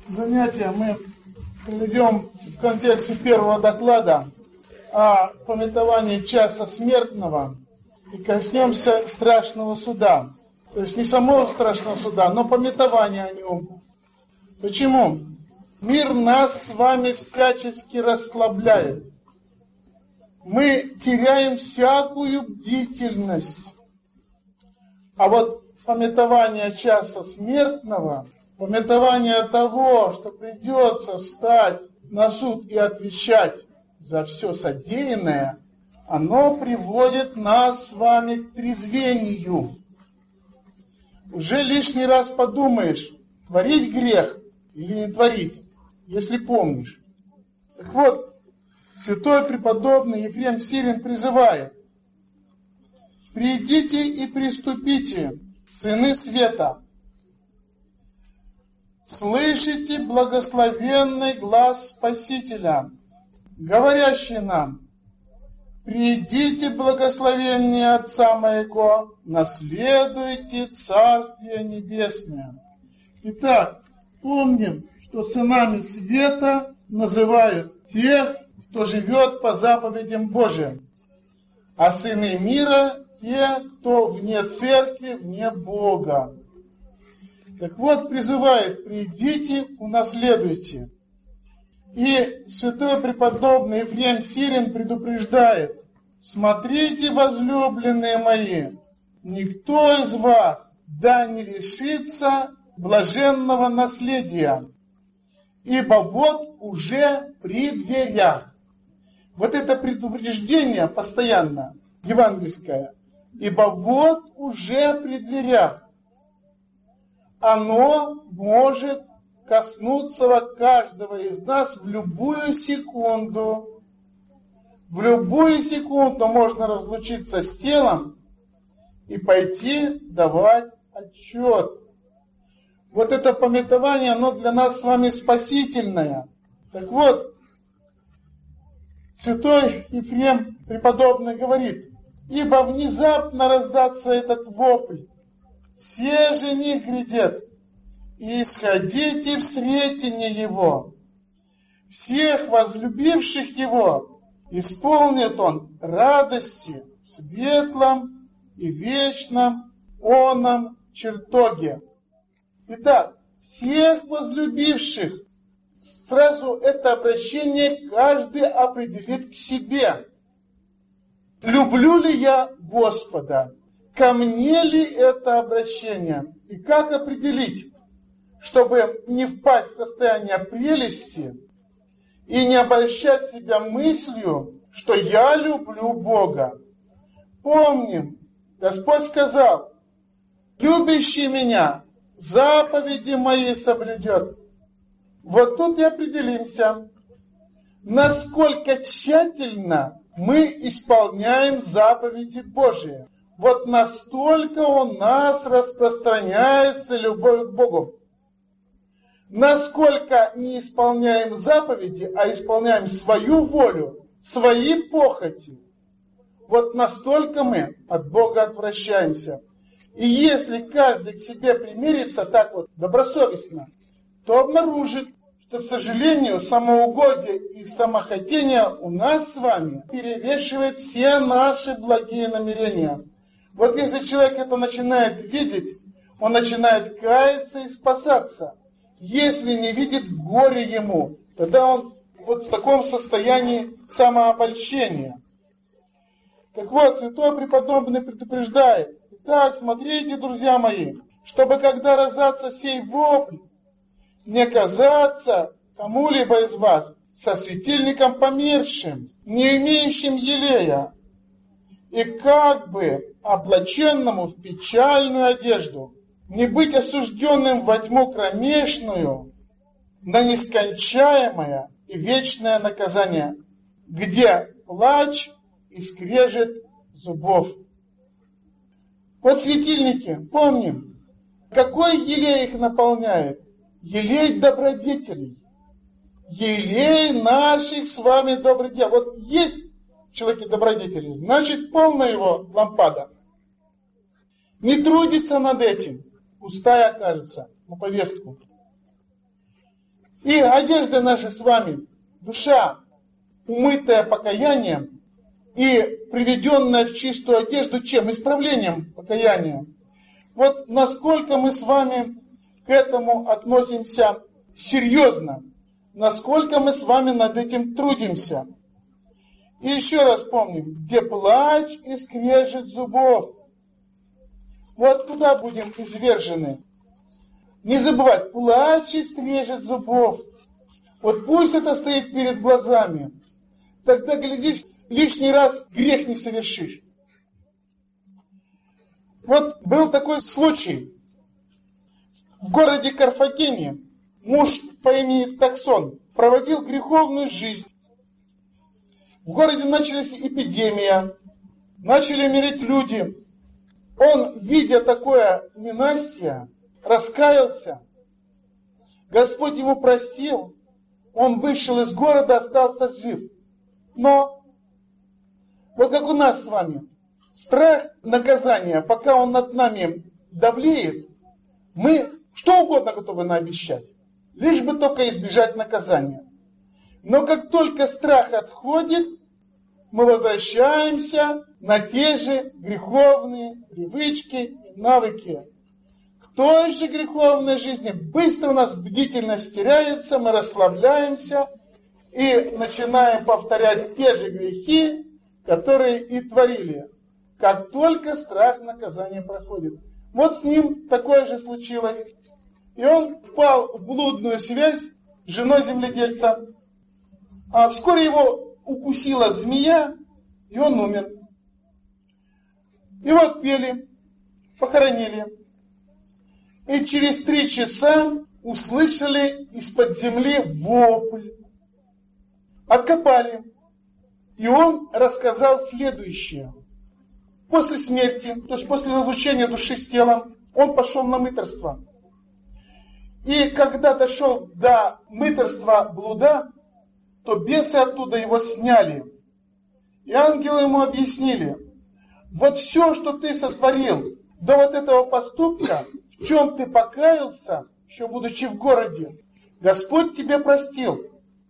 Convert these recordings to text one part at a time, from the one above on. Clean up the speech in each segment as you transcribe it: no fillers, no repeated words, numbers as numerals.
занятие мы приведем в контексте первого доклада о памятовании часа смертного и коснемся страшного суда. То есть не самого страшного суда, но памятования о нем. Почему? Мир нас с вами всячески расслабляет. Мы теряем всякую бдительность. А вот памятование часа смертного, памятование того, что придется встать на суд и отвечать за все содеянное, оно приводит нас с вами к трезвению. Уже лишний раз подумаешь, творить грех или не творить, если помнишь. Так вот, святой преподобный Ефрем Сирин призывает: «Придите и приступите, сыны света, слышите благословенный глас Спасителя, говорящий нам: придите, благословеннее Отца моего, наследуйте Царствие Небесное». Итак, помним, что сынами света называют тех, кто живет по заповедям Божьим, а сыны мира — те, кто вне церкви, вне Бога. Так вот, призывает: придите, унаследуйте. И святой преподобный Ефрем Сирин предупреждает: смотрите, возлюбленные мои, никто из вас да не лишится блаженного наследия, ибо вот уже при дверях. Вот это предупреждение постоянно, евангельское, ибо вот уже при дверях. Оно может коснуться каждого из нас в любую секунду. В любую секунду можно разлучиться с телом и пойти давать отчет. Вот это памятование, оно для нас с вами спасительное. Так вот, святой Ефрем преподобный говорит: ибо внезапно раздастся этот вопль: все же не глядят, и исходите в сретение его. Всех возлюбивших его исполнит он радости в светлом и вечном оном чертоге. Итак, всех возлюбивших, сразу это обращение каждый определит к себе. Люблю ли я Господа? Ко мне ли это обращение? И как определить, чтобы не впасть в состояние прелести и не обольщать себя мыслью, что я люблю Бога? Помним, Господь сказал: любящий меня заповеди мои соблюдет. Вот тут и определимся, насколько тщательно мы исполняем заповеди Божии. Вот настолько у нас распространяется любовь к Богу. Насколько не исполняем заповеди, а исполняем свою волю, свои похоти, вот настолько мы от Бога отвращаемся. И если каждый к себе примирится так вот добросовестно, то обнаружит, что, к сожалению, самоугодие и самохотение у нас с вами перевешивает все наши благие намерения. Вот если человек это начинает видеть, он начинает каяться и спасаться. Если не видит горе ему, тогда он вот в таком состоянии самообольщения. Так вот, святой преподобный предупреждает: итак, смотрите, друзья мои, чтобы когда раздастся сей вопль, не казаться кому-либо из вас со светильником помершим, не имеющим елея, и как бы облаченному в печальную одежду, не быть осужденным во тьму кромешную, на нескончаемое и вечное наказание, где плач и скрежет зубов. Вот светильники, помним, какой елей их наполняет? Елей добродетелей, елей наших с вами добрых дел. Вот есть в человеке добродетели, значит полная его лампада. Не трудится над этим, пустая окажется на повестку. И одежда наша с вами, душа, умытая покаянием и приведенная в чистую одежду чем? Исправлением покаяния. Вот насколько мы с вами к этому относимся серьезно, насколько мы с вами над этим трудимся. И еще раз помним, где плач и скрежет зубов, вот куда будем извержены. Не забывать, плач и скрежет зубов. Вот пусть это стоит перед глазами. Тогда, глядишь, лишний раз грех не совершишь. Вот был такой случай. В городе Карфагене муж по имени Таксон проводил греховную жизнь. В городе началась эпидемия, начали умереть люди. Он, видя такое ненастье, раскаялся. Господь его простил. Он вышел из города, остался жив. Но, вот как у нас с вами, страх наказания, пока он над нами давлеет, мы что угодно готовы наобещать, лишь бы только избежать наказания. Но как только страх отходит, мы возвращаемся на те же греховные привычки и навыки. К той же греховной жизни быстро у нас бдительность теряется, мы расслабляемся и начинаем повторять те же грехи, которые и творили, как только страх наказания проходит. Вот с ним такое же случилось. И он впал в блудную связь с женой земледельца. А вскоре его укусила змея, и он умер. И вот пели, похоронили. И через 3 часа услышали из-под земли вопль. Откопали. И он рассказал следующее. После смерти, то есть после разлучения души с телом, он пошел на мытарство. И когда дошел до мытарства блуда, то бесы оттуда его сняли. И ангелы ему объяснили, вот все, что ты сотворил до вот этого поступка, в чем ты покаялся, еще будучи в городе, Господь тебе простил.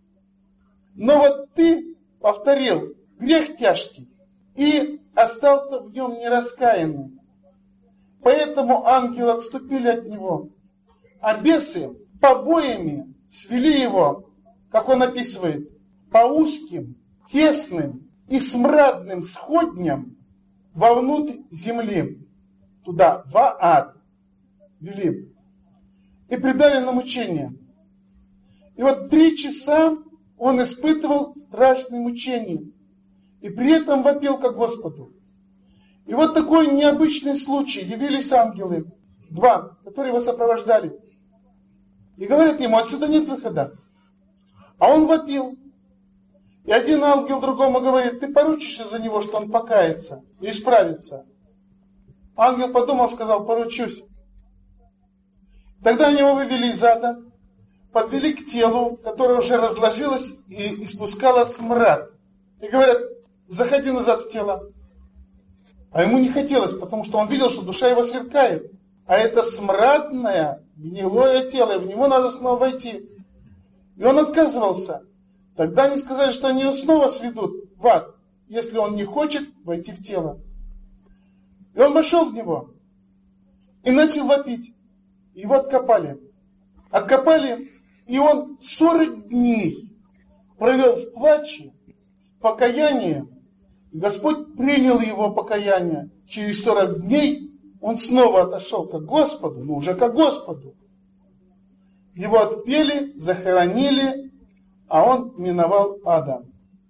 Но вот ты повторил грех тяжкий и остался в нем нераскаянный. Поэтому ангелы отступили от него. А бесы побоями свели его, как он описывает, по узким, тесным и смрадным сходням вовнутрь земли, туда, в ад, вели, и предали на мучения. И вот 3 часа он испытывал страшные мучения, и при этом вопил ко Господу. И вот такой необычный случай. Явились ангелы, 2, которые его сопровождали. И говорят ему, отсюда нет выхода. А он вопил. И один ангел другому говорит, ты поручишься за него, что он покается и исправится. Ангел подумал, сказал, поручусь. Тогда они его вывели из ада, подвели к телу, которое уже разложилось и испускало смрад. И говорят, заходи назад в тело. А ему не хотелось, потому что он видел, что душа его сверкает. А это смрадное, гнилое тело, и в него надо снова войти. И он отказывался. Тогда они сказали, что они его снова сведут в ад, если он не хочет войти в тело. И он вошел в него и начал вопить. Его откопали. Откопали, и он 40 дней провел в плаче, в покаянии. Господь принял его покаяние. Через 40 дней он снова отошел к Господу, но уже к Господу. Его отпели, захоронили, а он миновал ада.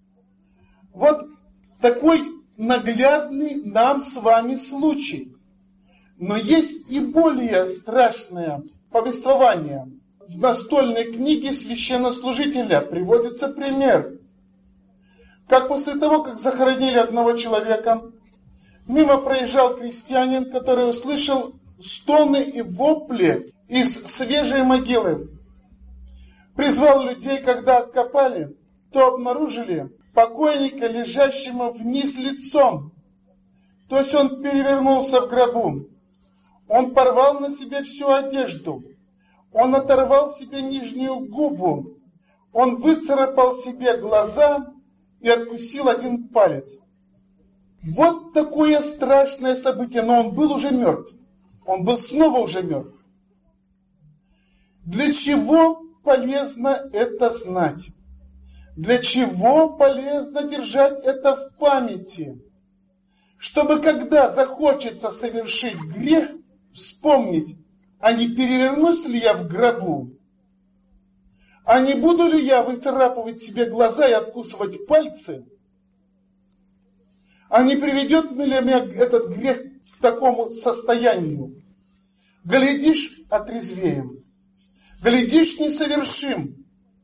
Вот такой наглядный нам с вами случай. Но есть и более страшное повествование. В настольной книге священнослужителя приводится пример. Как после того, как захоронили одного человека, мимо проезжал крестьянин, который услышал стоны и вопли из свежей могилы. Призвал людей, когда откопали, то обнаружили покойника, лежащего вниз лицом. То есть он перевернулся в гробу. Он порвал на себе всю одежду. он оторвал себе нижнюю губу, он выцарапал себе глаза и откусил один палец. Вот такое страшное событие, но он был уже мертв. Он был снова уже мертв. Для чего полезно это знать? Для чего полезно держать это в памяти? Чтобы когда захочется совершить грех, вспомнить, а не перевернусь ли я в гробу? А не буду ли я выцарапывать себе глаза и откусывать пальцы? А не приведет ли меня этот грех к такому состоянию? Глядишь, отрезвеем. Глядишь, не совершим.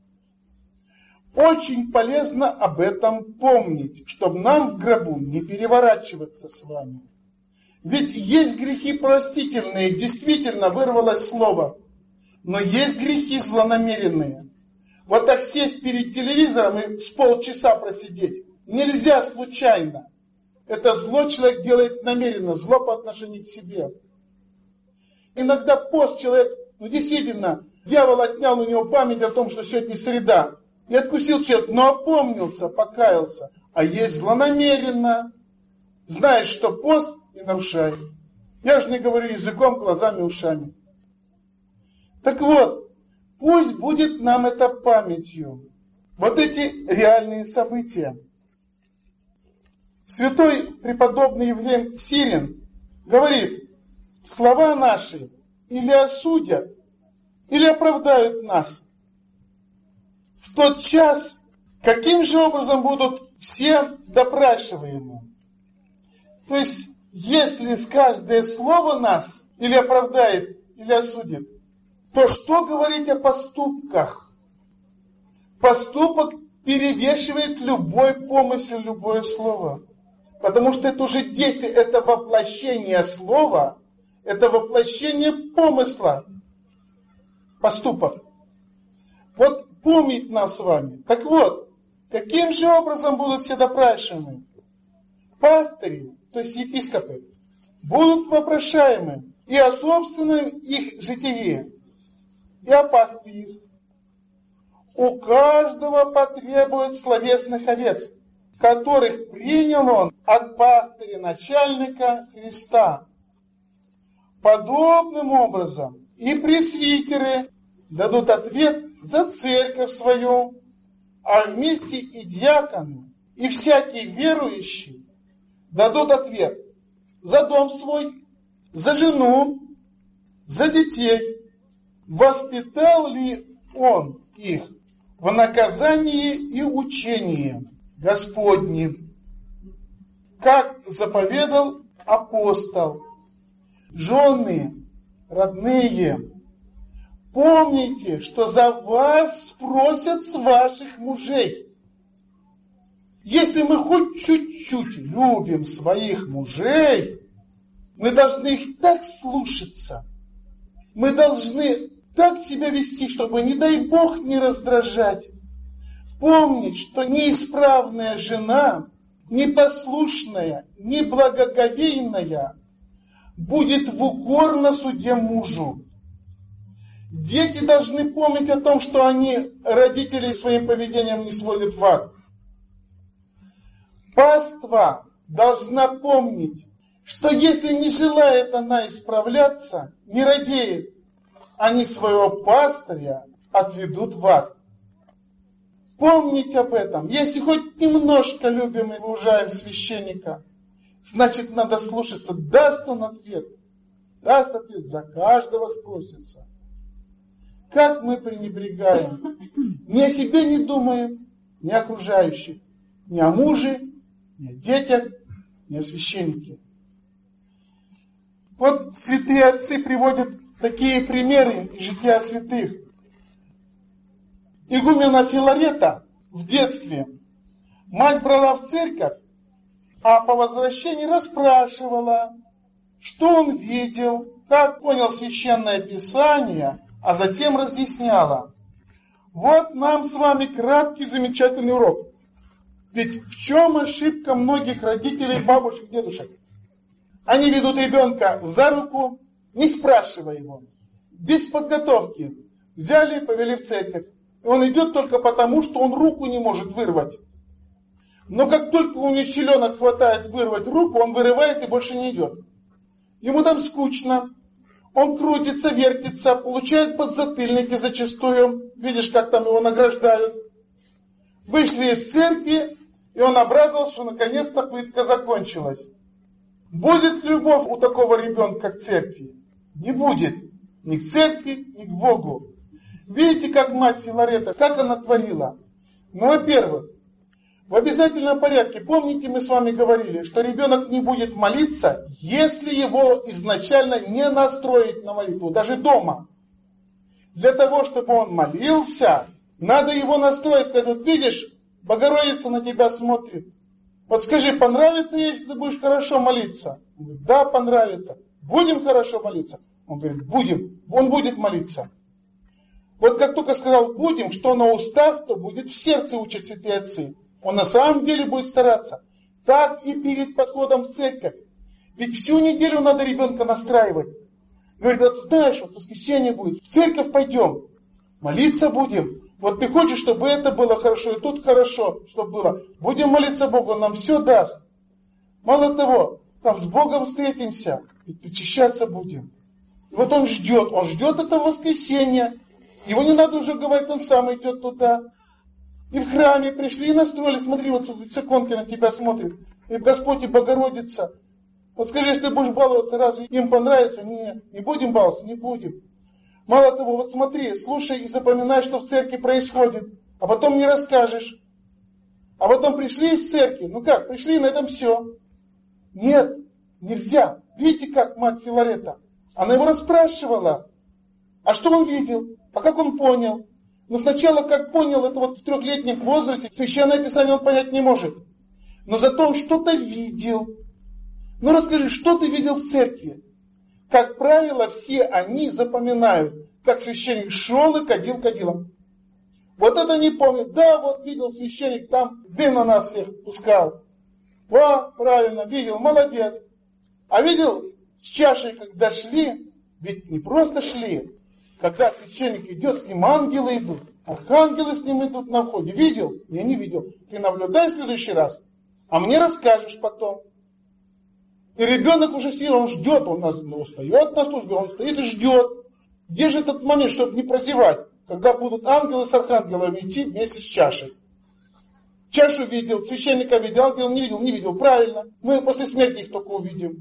Очень полезно об этом помнить, чтобы нам в гробу не переворачиваться с вами. Ведь есть грехи простительные, действительно вырвалось слово, но есть грехи злонамеренные. Вот так сесть перед телевизором и с полчаса просидеть нельзя случайно. Это зло человек делает намеренно, зло по отношению к себе. Иногда пост человек, действительно, дьявол отнял у него память о том, что сегодня среда. И откусил человек, но опомнился, покаялся. А есть злонамеренно. Знаешь, что пост, и нарушай. Я же не говорю языком, глазами, ушами. Так вот, пусть будет нам это памятью. Вот эти реальные события. Святой преподобный Ефрем Сирин говорит, слова наши или осудят, или оправдают нас. В тот час, каким же образом будут все допрашиваемы? То есть, если каждое слово нас или оправдает, или осудит, то что говорить о поступках? Поступок перевешивает любой помысел, любое слово. Потому что это уже действие, это воплощение слова, это воплощение помысла. Поступок. Вот помнить нас с вами. Так вот, каким же образом будут все допрашиваемы? Пастыри, то есть епископы, будут вопрошаемы и о собственном их житии, и о пастве их. У каждого потребует словесных овец, которых принял он от пастыря начальника Христа. Подобным образом и пресвитеры дадут ответ за церковь свою, а вместе и диаконы, и всякий верующий дадут ответ за дом свой, за жену, за детей. Воспитал ли он их в наказании и учении Господнем, как заповедал апостол. Жены, родные, помните, что за вас спросят с ваших мужей. Если мы хоть чуть-чуть любим своих мужей, мы должны их так слушаться, мы должны так себя вести, чтобы, не дай Бог, не раздражать. Помнить, что неисправная жена, непослушная, неблагоговейная, будет в укор на суде мужу. Дети должны помнить о том, что они родителей своим поведением не сводят в ад. Паства должна помнить, что если не желает она исправляться, не радеет, они своего пастыря отведут в ад. Помнить об этом. Если хоть немножко любим и уважаем священника, значит, надо слушаться. Даст он ответ. Даст ответ. За каждого спросится. Как мы пренебрегаем. Ни о себе не думаем, ни о окружающих. Ни о муже, ни о детях, ни о священнике. Вот святые отцы приводят такие примеры из жития святых. Игумена Филарета в детстве мать брала в церковь, а по возвращении расспрашивала, что он видел, как понял священное писание, а затем разъясняла. Вот нам с вами краткий замечательный урок. Ведь в чем ошибка многих родителей, бабушек, дедушек? Они ведут ребенка за руку, не спрашивая его. без подготовки. Взяли и повели в церковь. И он идет только потому, что он руку не может вырвать. Но как только у него силенок хватает вырвать руку, он вырывает и больше не идет. Ему там скучно. Он крутится, вертится, получает подзатыльники зачастую. Видишь, как там его награждают. Вышли из церкви, и он обрадовался, что наконец-то пытка закончилась. Будет любовь у такого ребенка к церкви? Не будет. Ни к церкви, ни к Богу. Видите, как мать Филарета, как она творила? Ну, во-первых, в обязательном порядке, помните, мы с вами говорили, что ребенок не будет молиться, если его изначально не настроить на молитву, даже дома. Для того, чтобы он молился, надо его настроить, сказать, вот видишь, Богородица на тебя смотрит. Вот скажи, понравится, если ты будешь хорошо молиться? Он говорит, да, понравится. Будем хорошо молиться? Он говорит, будем. Он будет молиться. Вот как только сказал будем, что на устах, то будет в сердце, учат святые отцы. Он на самом деле будет стараться. Так и перед подходом в церковь. Ведь всю неделю надо ребенка настраивать. Говорит, вот знаешь, вот воскресенье будет, в церковь пойдем, молиться будем. Вот ты хочешь, чтобы это было хорошо, и тут хорошо, чтобы было. Будем молиться Богу, Он нам все даст. Мало того, там с Богом встретимся, и причащаться будем. И вот он ждет это воскресенье. Его не надо уже говорить, он сам идет туда. И в храме пришли и настроили, смотри, вот с иконки на тебя смотрит. И Господь и Богородица. Вот скажи, если ты будешь баловаться, разве им понравится? Не будем баловаться, не будем. Мало того, вот смотри, слушай и запоминай, что в церкви происходит. А потом не расскажешь. А потом пришли из церкви. Ну как, пришли, на этом все. Нет, нельзя. Видите, как мать Филарета? Она его расспрашивала. А что он видел? А как он понял? Но сначала, как понял, это вот в 3-летнем возрасте, Священное Писание он понять не может. Но зато он что-то видел. Ну расскажи, что ты видел в церкви? Как правило, все они запоминают, как священник шел и кадил кадилом. Вот это не помнит. Да, вот видел священник, там дым на нас всех пускал. О, правильно, видел, молодец. А видел с чашей, когда шли, ведь не просто шли. Когда священник идет, с ним ангелы идут. Архангелы с ним идут на входе. Видел? Я не видел. Ты наблюдай в следующий раз. А мне расскажешь потом. И ребенок уже сидит, он ждет, он устает на службе, он стоит и ждет. Где же этот момент, чтобы не прозевать, когда будут ангелы с архангелами идти вместе с чашей? Чашу видел, священника видел, ангел не видел, правильно. Мы после смерти их только увидим.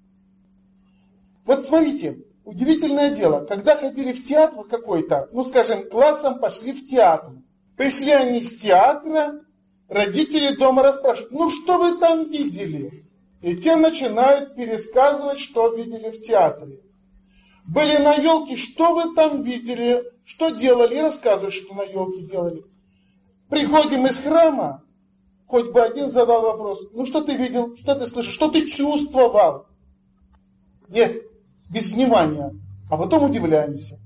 Вот смотрите, удивительное дело, когда ходили в театр какой-то, ну скажем, классом пошли в театр. Пришли они с театра, родители дома расспрашивают, ну что вы там видели? И те начинают пересказывать, что видели в театре. Были на елке, что вы там видели, что делали, и рассказывают, что на елке делали. Приходим из храма, хоть бы один задал вопрос, ну что ты видел, что ты слышал, что ты чувствовал? Нет, без внимания. А потом удивляемся.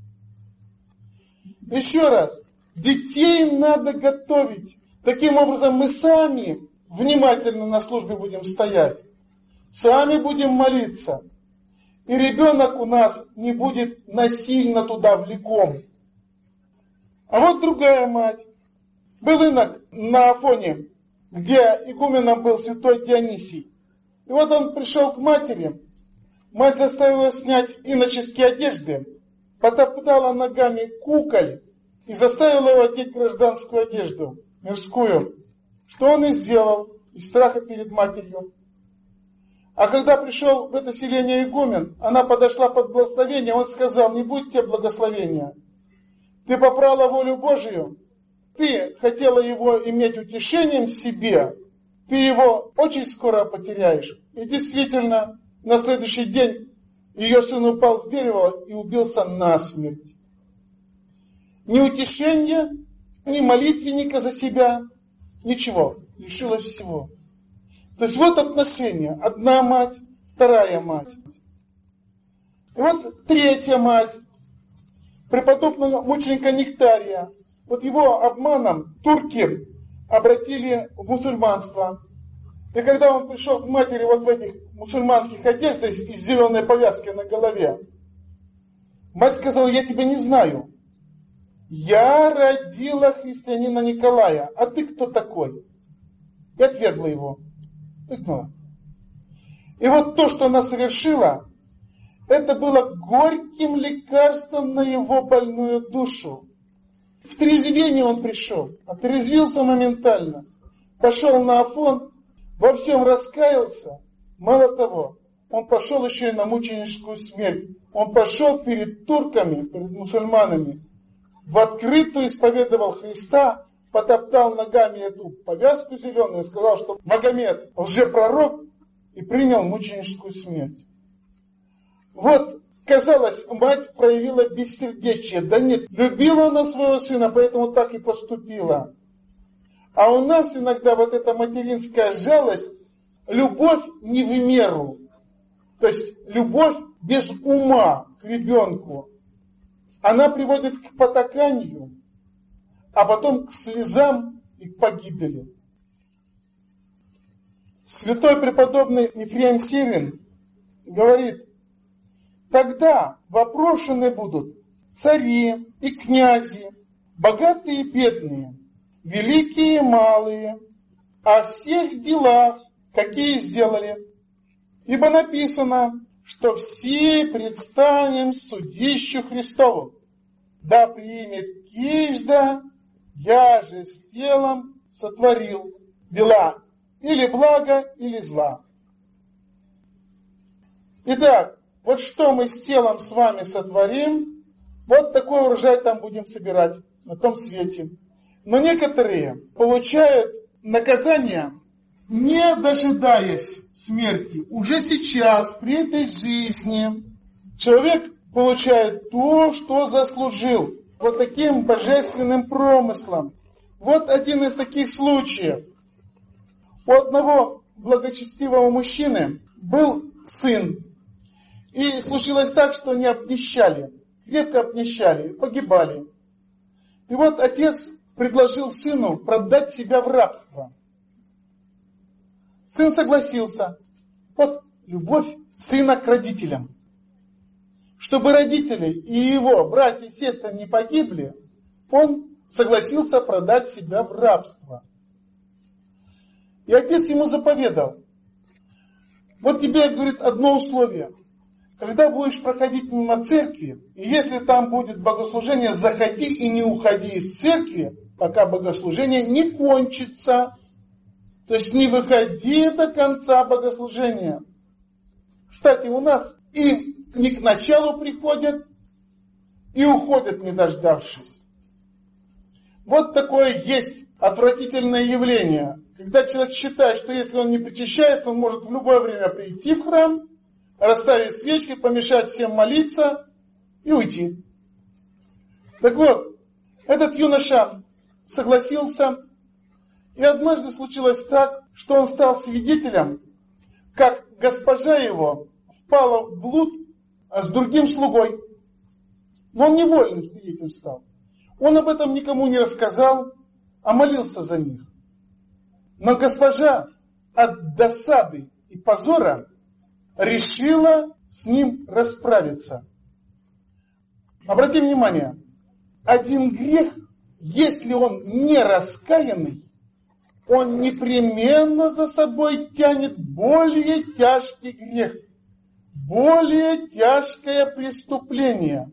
Еще раз, детей надо готовить. Таким образом мы сами внимательно на службе будем стоять. Сами будем молиться. И ребенок у нас не будет насильно туда влеком. А вот другая мать. Был инок на Афоне, где игуменом был святой Дионисий. И вот он пришел к матери. Мать заставила снять иноческие одежды, потоптала ногами куколь и заставила его одеть гражданскую одежду, мирскую. Что он и сделал из страха перед матерью. А когда пришел в это селение игумен, она подошла под благословение, он сказал, не будет тебе благословения. Ты попрала волю Божию, ты хотела его иметь утешением в себе, ты его очень скоро потеряешь. И действительно, на следующий день ее сын упал с дерева и убился насмерть. Ни утешения, ни молитвенника за себя, ничего, лишилась всего. То есть вот отношения. Одна мать, вторая мать. И вот третья мать, преподобного мученика Нектария. Вот его обманом турки обратили в мусульманство. И когда он пришел к матери вот в этих мусульманских одеждах и с зеленой повязкой на голове, Мать сказала: я тебя не знаю. Я родила христианина Николая, а ты кто такой? И отвергла его. Выгнала. И вот то, что она совершила, это было горьким лекарством на его больную душу. В трезвение он пришел, отрезвился моментально, пошел на Афон, во всем раскаялся. Мало того, он пошел еще и на мученическую смерть. Он пошел перед турками, перед мусульманами, в открытую исповедовал Христа, потоптал ногами эту повязку зеленую, сказал, что Магомед лжепророк, и принял мученическую смерть. Вот, казалось, мать проявила бессердечие. Да нет, любила она своего сына, поэтому так и поступила. А у нас иногда вот эта материнская жалость, любовь не в меру. То есть любовь без ума к ребенку. Она приводит к потаканию, а потом к слезам и к погибели. Святой преподобный Ефрем Сирин говорит: тогда вопрошены будут цари и князи, богатые и бедные, великие и малые, о всех делах, какие сделали. Ибо написано, что все предстанем судищу Христову. Да примет кижда, я же с телом сотворил дела или блага, или зла. Итак, вот что мы с телом с вами сотворим, вот такой урожай там будем собирать на том свете. Но некоторые получают наказание, не дожидаясь смерти. Уже сейчас, при этой жизни, человек получает то, что заслужил. Вот таким божественным промыслом. Вот один из таких случаев. У одного благочестивого мужчины был сын. И случилось так, что они обнищали. Крепко обнищали, погибали. И вот отец предложил сыну продать себя в рабство. Сын согласился. Вот любовь сына к родителям. Чтобы родители и его братья и сестры не погибли, он согласился продать себя в рабство. И отец ему заповедал: вот тебе, говорит, одно условие. Когда будешь проходить мимо церкви, и если там будет богослужение, заходи и не уходи из церкви, пока богослужение не кончится. То есть не выходи до конца богослужения. Кстати, у нас и не к началу приходят, и уходят, не дождавшись. Вот такое есть отвратительное явление. Когда человек считает, что если он не причащается, он может в любое время прийти в храм, расставить свечки, помешать всем молиться и уйти. Так вот, этот юноша согласился. И однажды случилось так, что он стал свидетелем, как госпожа его впала в блуд с другим слугой. Но он невольным свидетелем стал. Он об этом никому не рассказал, а молился за них. Но госпожа от досады и позора решила с ним расправиться. Обратите внимание, один грех, если он не раскаянный, он непременно за собой тянет более тяжкий грех, более тяжкое преступление.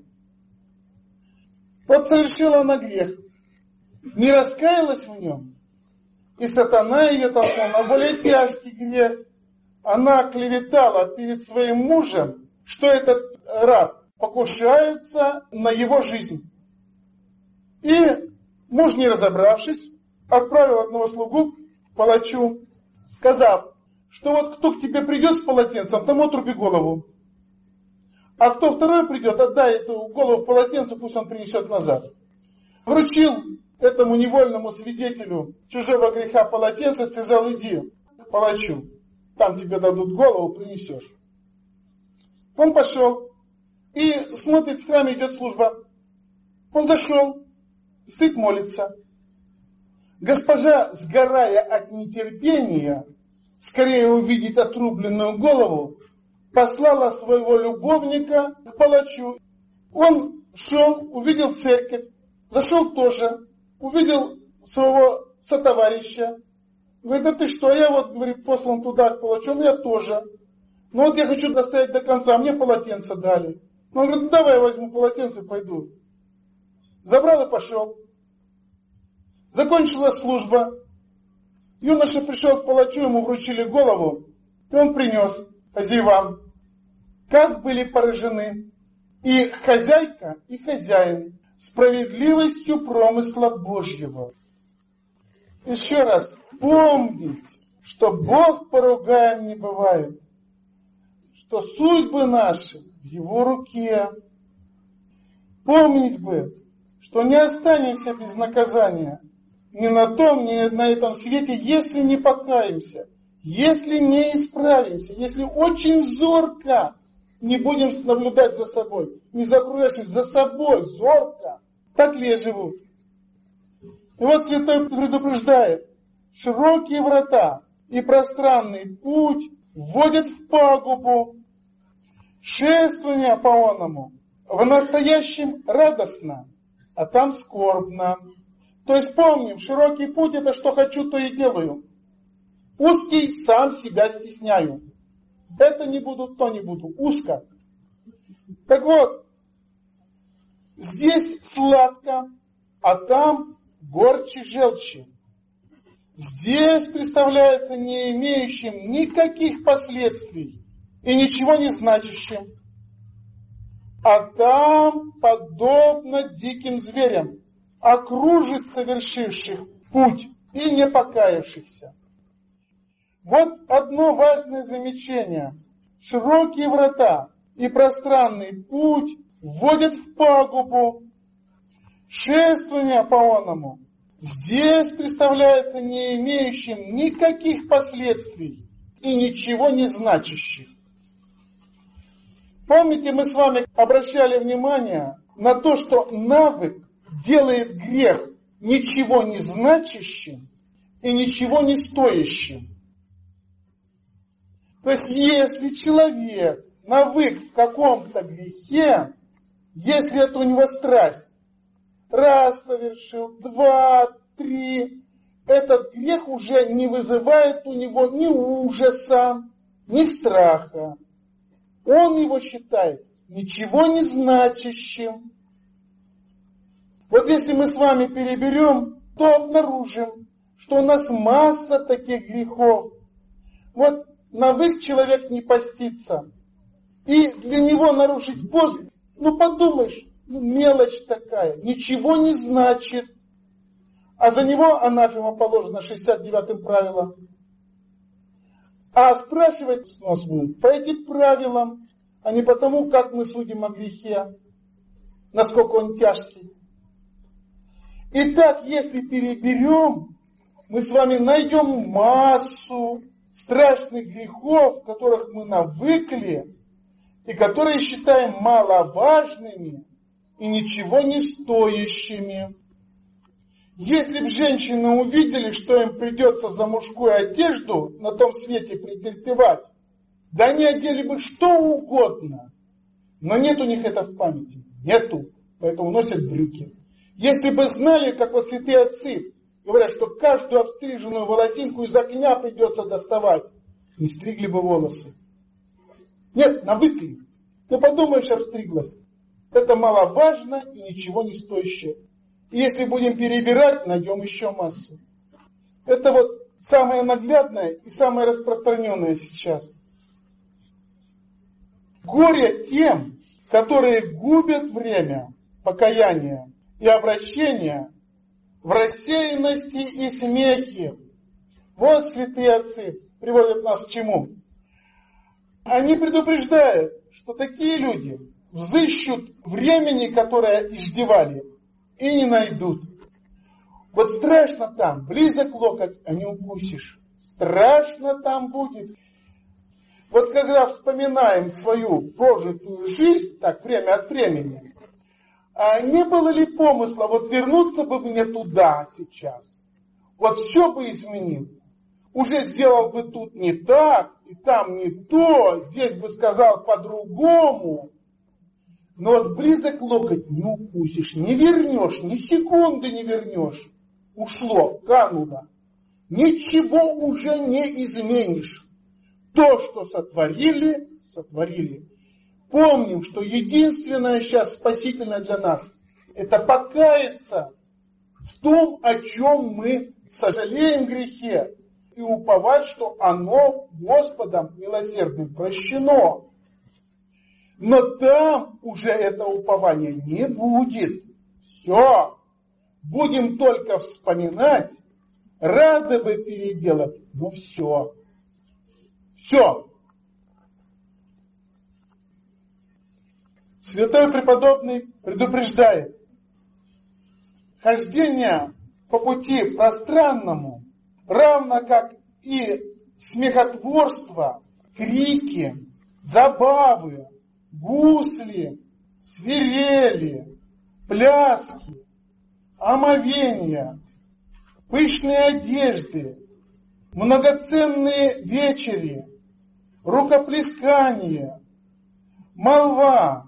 Вот совершила она грех, не раскаялась в нем, и сатана ее толкнул на более тяжкий грех. Она клеветала перед своим мужем, что этот раб покушается на его жизнь. И муж, не разобравшись, отправил одного слугу к палачу, сказав, что вот кто к тебе придет с полотенцем, тому отруби голову. А кто второй придет, отдай эту голову полотенцу, пусть он принесет назад. Вручил этому невольному свидетелю чужого греха полотенце, сказал: иди к палачу, там тебе дадут голову, принесешь. Он пошел и смотрит, в храме идет служба. Он зашел, стоит, молится. Госпожа, сгорая от нетерпения, скорее увидеть отрубленную голову, послала своего любовника к палачу. Он шел, увидел церковь, зашел тоже, увидел своего сотоварища. Говорит, да ты что, я вот, говорит, послан туда к палачу, я тоже. Ну вот я хочу достоять до конца, мне полотенце дали. Он говорит, ну давай я возьму полотенце и пойду. Забрал и пошел. Закончилась служба. Юноша пришел к палачу, ему вручили голову, и он принес хозяевам. Как были поражены и хозяйка, и хозяин справедливостью промысла Божьего. Еще раз, помнить, что Бог поругаем не бывает, что судьбы наши в Его руке. Помнить бы, что не останемся без наказания ни на том, ни на этом свете, если не покаемся, если не исправимся, если очень зорко не будем наблюдать за собой, не за окружающим, за собой, зорко. Так ли я живу? И вот Святой предупреждает, широкие врата и пространный путь вводят в пагубу, шествование по оному в настоящем радостно, а там скорбно. То есть помним, широкий путь это что хочу, то и делаю. Узкий сам себя стесняю. Это не буду, то не буду. Узко. Так вот, здесь сладко, а там горче желчи. Здесь представляется не имеющим никаких последствий и ничего не значащим. А там, подобно диким зверям, окружит совершивших путь и не покаявшихся. Вот одно важное замечание. Широкие врата и пространный путь вводят в пагубу, шествование по оному здесь представляется не имеющим никаких последствий и ничего не значащих. Помните, мы с вами обращали внимание на то, что навык делает грех ничего не значащим и ничего не стоящим. То есть, если человек навык в каком-то грехе, если это у него страсть, раз совершил, два, три, этот грех уже не вызывает у него ни ужаса, ни страха. Он его считает ничего не значащим. Вот если мы с вами переберем, то обнаружим, что у нас масса таких грехов. Вот навык человек не поститься. И для него нарушить пост, подумаешь, мелочь такая, ничего не значит. А за него анафема положена 69-м правилом. А спрашивать нас будут по этим правилам, а не потому, как мы судим о грехе, насколько он тяжкий. Итак, если переберем, мы с вами найдем массу страшных грехов, которых мы навыкли, и которые считаем маловажными и ничего не стоящими. Если бы женщины увидели, что им придется за мужскую одежду на том свете претерпевать, да они одели бы что угодно. Но нет у них это в памяти. Нету. Поэтому носят брюки. Если бы знали, как вот святые отцы говорят, что каждую обстриженную волосинку из огня придется доставать, не стригли бы волосы. Нет, навыкли. Подумаешь, обстриглась. Это маловажно и ничего не стоящее. И если будем перебирать, найдем еще массу. Это вот самое наглядное и самое распространенное сейчас. Горе тем, которые губят время покаяния и обращения в рассеянности и смехе. Вот святые отцы приводят нас к чему? Они предупреждают, что такие люди взыщут времени, которое издевали, и не найдут. Вот страшно там, близок локоть, а не укусишь. Страшно там будет. Вот когда вспоминаем свою прожитую жизнь, так время от времени, а не было ли помысла, вот вернуться бы мне туда сейчас, вот все бы изменил. Уже сделал бы тут не так, и там не то, здесь бы сказал по-другому. Но вот близок локоть не укусишь, не вернешь, ни секунды не вернешь. Ушло, кануло. Ничего уже не изменишь. То, что сотворили, сотворили. Помним, что единственное сейчас спасительное для нас, это покаяться в том, о чем мы сожалеем в грехе, и уповать, что оно Господом милосердным прощено. Но там уже этого упования не будет. Все. Будем только вспоминать, рады бы переделать, но все. Все. Святой преподобный предупреждает: хождение по пути пространному, равно как и смехотворство, крики, забавы, гусли, свирели, пляски, омовения, пышные одежды, многоценные вечери, рукоплескание, молва,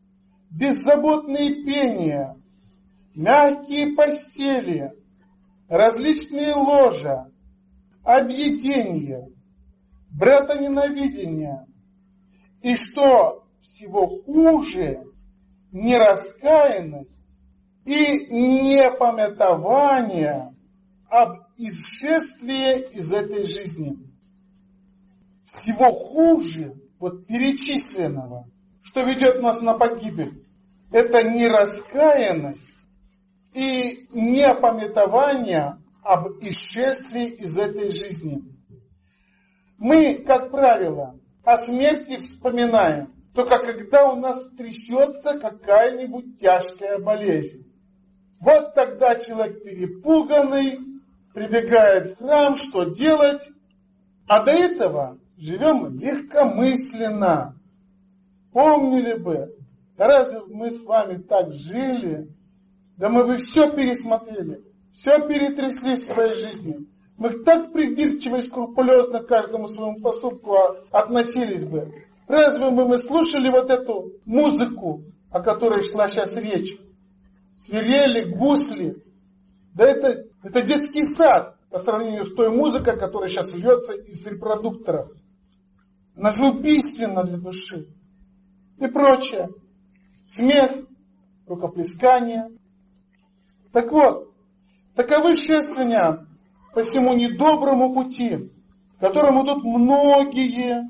беззаботные пения, мягкие постели, различные ложа, объедения, братоненавидения, и что всего хуже, нераскаянность и непамятование об исшествии из этой жизни. Всего хуже вот перечисленного, что ведет нас на погибель, это нераскаянность и непамятование об исшествии из этой жизни. Мы, как правило, о смерти вспоминаем только когда у нас трясется какая-нибудь тяжкая болезнь. Вот тогда человек перепуганный, прибегает в храм, что делать? А до этого живем легкомысленно. Помнили бы, разве мы с вами так жили? Да мы бы все пересмотрели, все перетрясли в своей жизни. Мы так придирчиво и скрупулезно к каждому своему поступку относились бы. Разве бы мы слушали вот эту музыку, о которой шла сейчас речь? Свирели, гусли. Да это детский сад по сравнению с той музыкой, которая сейчас льется из репродукторов. Она же убийственна для души. И прочее. Смех, рукоплескание. Так вот, таковы шествия по всему недоброму пути, к которому идут многие.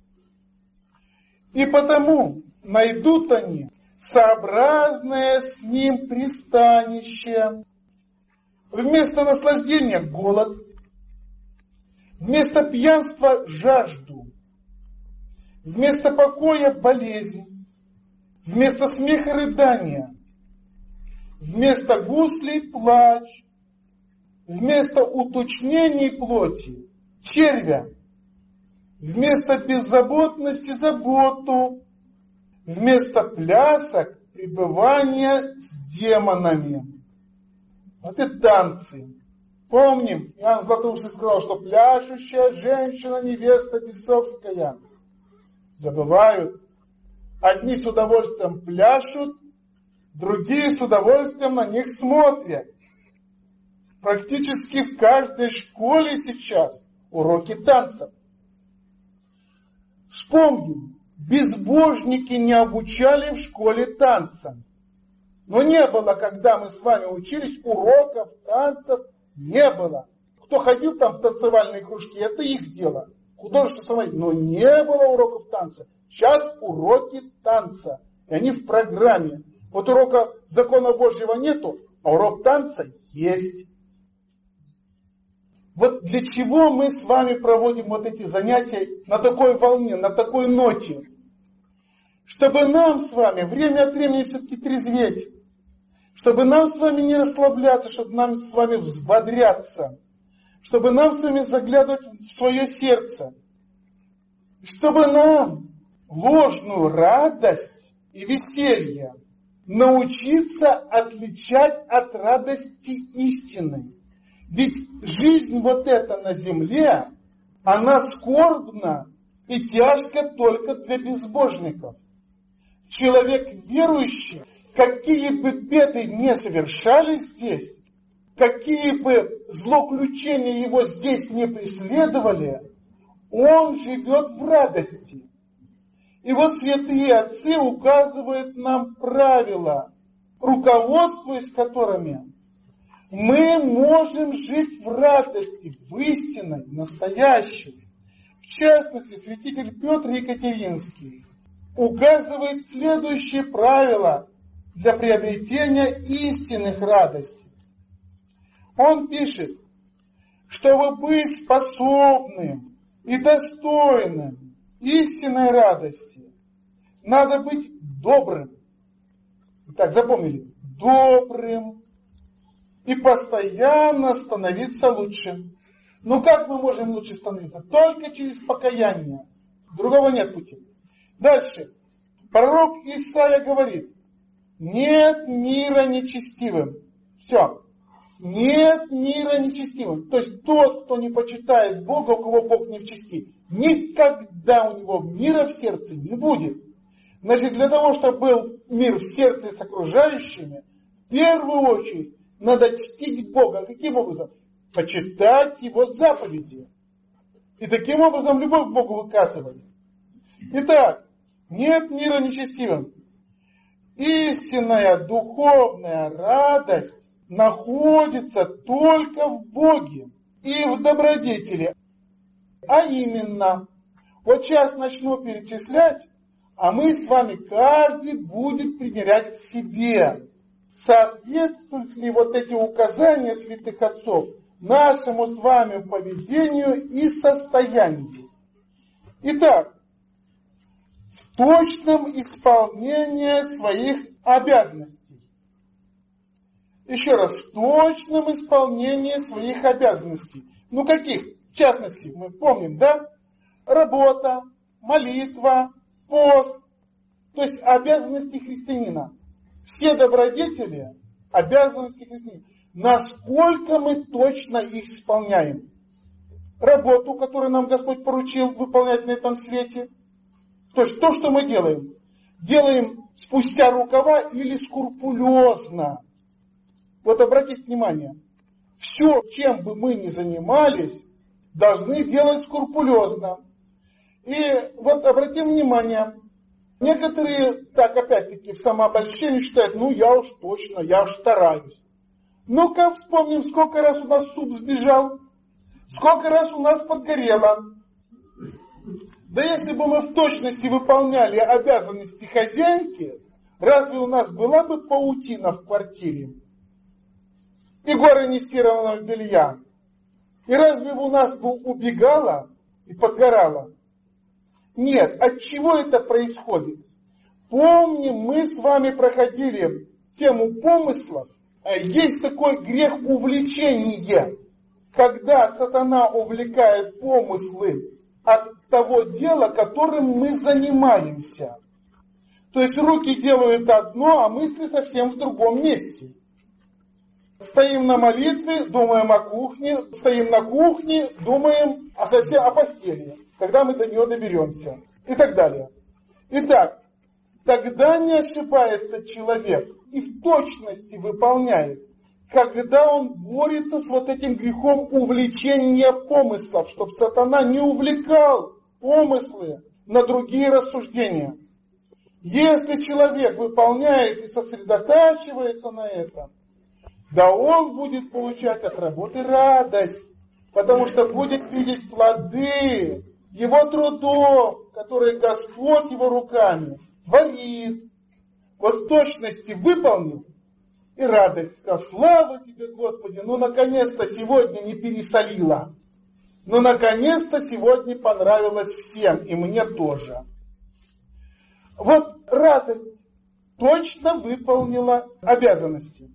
И потому найдут они сообразное с ним пристанище. Вместо наслаждения голод, вместо пьянства жажду, вместо покоя болезнь, вместо смеха рыдания, вместо гуслей плач, вместо уточнений плоти червя, вместо беззаботности заботу, вместо плясок пребывания с демонами. Вот и танцы. Помним, Иоанн Златоуст сказал, что пляшущая женщина невеста бесовская. Забывают. Одни с удовольствием пляшут, другие с удовольствием на них смотрят. Практически в каждой школе сейчас уроки танцев. Вспомним, безбожники не обучали в школе танцам. Но не было, когда мы с вами учились, уроков танцев не было. Кто ходил там в танцевальные кружки, это их дело. Художественное самостоятельно. Но не было уроков танца. Сейчас уроки танца. И они в программе. Вот урока закона Божьего нету, а урок танца есть. Вот для чего мы с вами проводим вот эти занятия на такой волне, на такой ноте? Чтобы нам с вами время от времени все-таки трезветь. Чтобы нам с вами не расслабляться, чтобы нам с вами взбодряться. Чтобы нам с вами заглядывать в свое сердце. Чтобы нам ложную радость и веселье научиться отличать от радости истинной. Ведь жизнь вот эта на земле, она скорбна и тяжка только для безбожников. человек верующий, какие бы беды не совершались здесь, какие бы злоключения его здесь не преследовали, он живет в радости. И вот святые отцы указывают нам правила, руководствуясь которыми мы можем жить в радости, в истинной, настоящей. В частности, святитель Петр Екатеринский указывает следующие правила для приобретения истинных радостей. Он пишет, чтобы быть способным и достойным истинной радости, надо быть добрым. Итак, запомнили, добрым и постоянно становиться лучше. Но как мы можем лучше становиться? Только через покаяние. Другого нет пути. Дальше. Пророк Исаия говорит, нет мира нечестивым. Все. Нет мира нечестивым. То есть тот, кто не почитает Бога, у кого Бог не в чести, никогда у него мира в сердце не будет. Значит, для того, чтобы был мир в сердце с окружающими, в первую очередь надо чтить Бога. Каким образом? Почитать Его заповеди. И таким образом любовь к Богу выказывать. Итак, нет мира нечестивым. Истинная духовная радость находится только в Боге и в добродетели. А именно, вот сейчас начну перечислять, а мы с вами, каждый будет примерять к себе. Соответствуют ли вот эти указания святых отцов нашему с вами поведению и состоянию? Итак, в точном исполнении своих обязанностей. Еще раз, в точном исполнении своих обязанностей. Ну каких? В частности, мы помним, да? Работа, молитва, пост. То есть обязанности христианина. Все добродетели, обязанности христианина. Насколько мы точно их исполняем. Работу, которую нам Господь поручил выполнять на этом свете. То есть то, что мы делаем. Делаем спустя рукава или скрупулезно. Вот обратите внимание. Все, чем бы мы ни занимались, должны делать скрупулезно. И вот обратим внимание. Некоторые, так опять-таки, в самообольщении считают, ну я уж точно, я уж стараюсь. Ну-ка вспомним, сколько раз у нас суп сбежал, сколько раз у нас подгорело. Да если бы мы в точности выполняли обязанности хозяйки, разве у нас была бы паутина в квартире? И горы нестиранного белья? И разве бы у нас бы убегало и подгорало? Нет, от чего это происходит? Помним, мы с вами проходили тему помыслов. Есть такой грех увлечения, когда сатана увлекает помыслы от того дела, которым мы занимаемся. То есть руки делают одно, а мысли совсем в другом месте. Стоим на молитве, думаем о кухне, стоим на кухне, думаем о постели, когда мы до нее доберемся и так далее. Итак, тогда не ошибается человек и в точности выполняет, когда он борется с вот этим грехом увлечения помыслов, чтобы сатана не увлекал помыслы на другие рассуждения. Если человек выполняет и сосредотачивается на этом, да он будет получать от работы радость, потому что будет видеть плоды его трудов, которые Господь его руками творит. Вот в точности выполнил, и радость. Слава тебе, Господи, ну наконец-то сегодня не пересолила. Ну наконец-то сегодня понравилось всем, и мне тоже. Вот радость точно выполнила обязанности.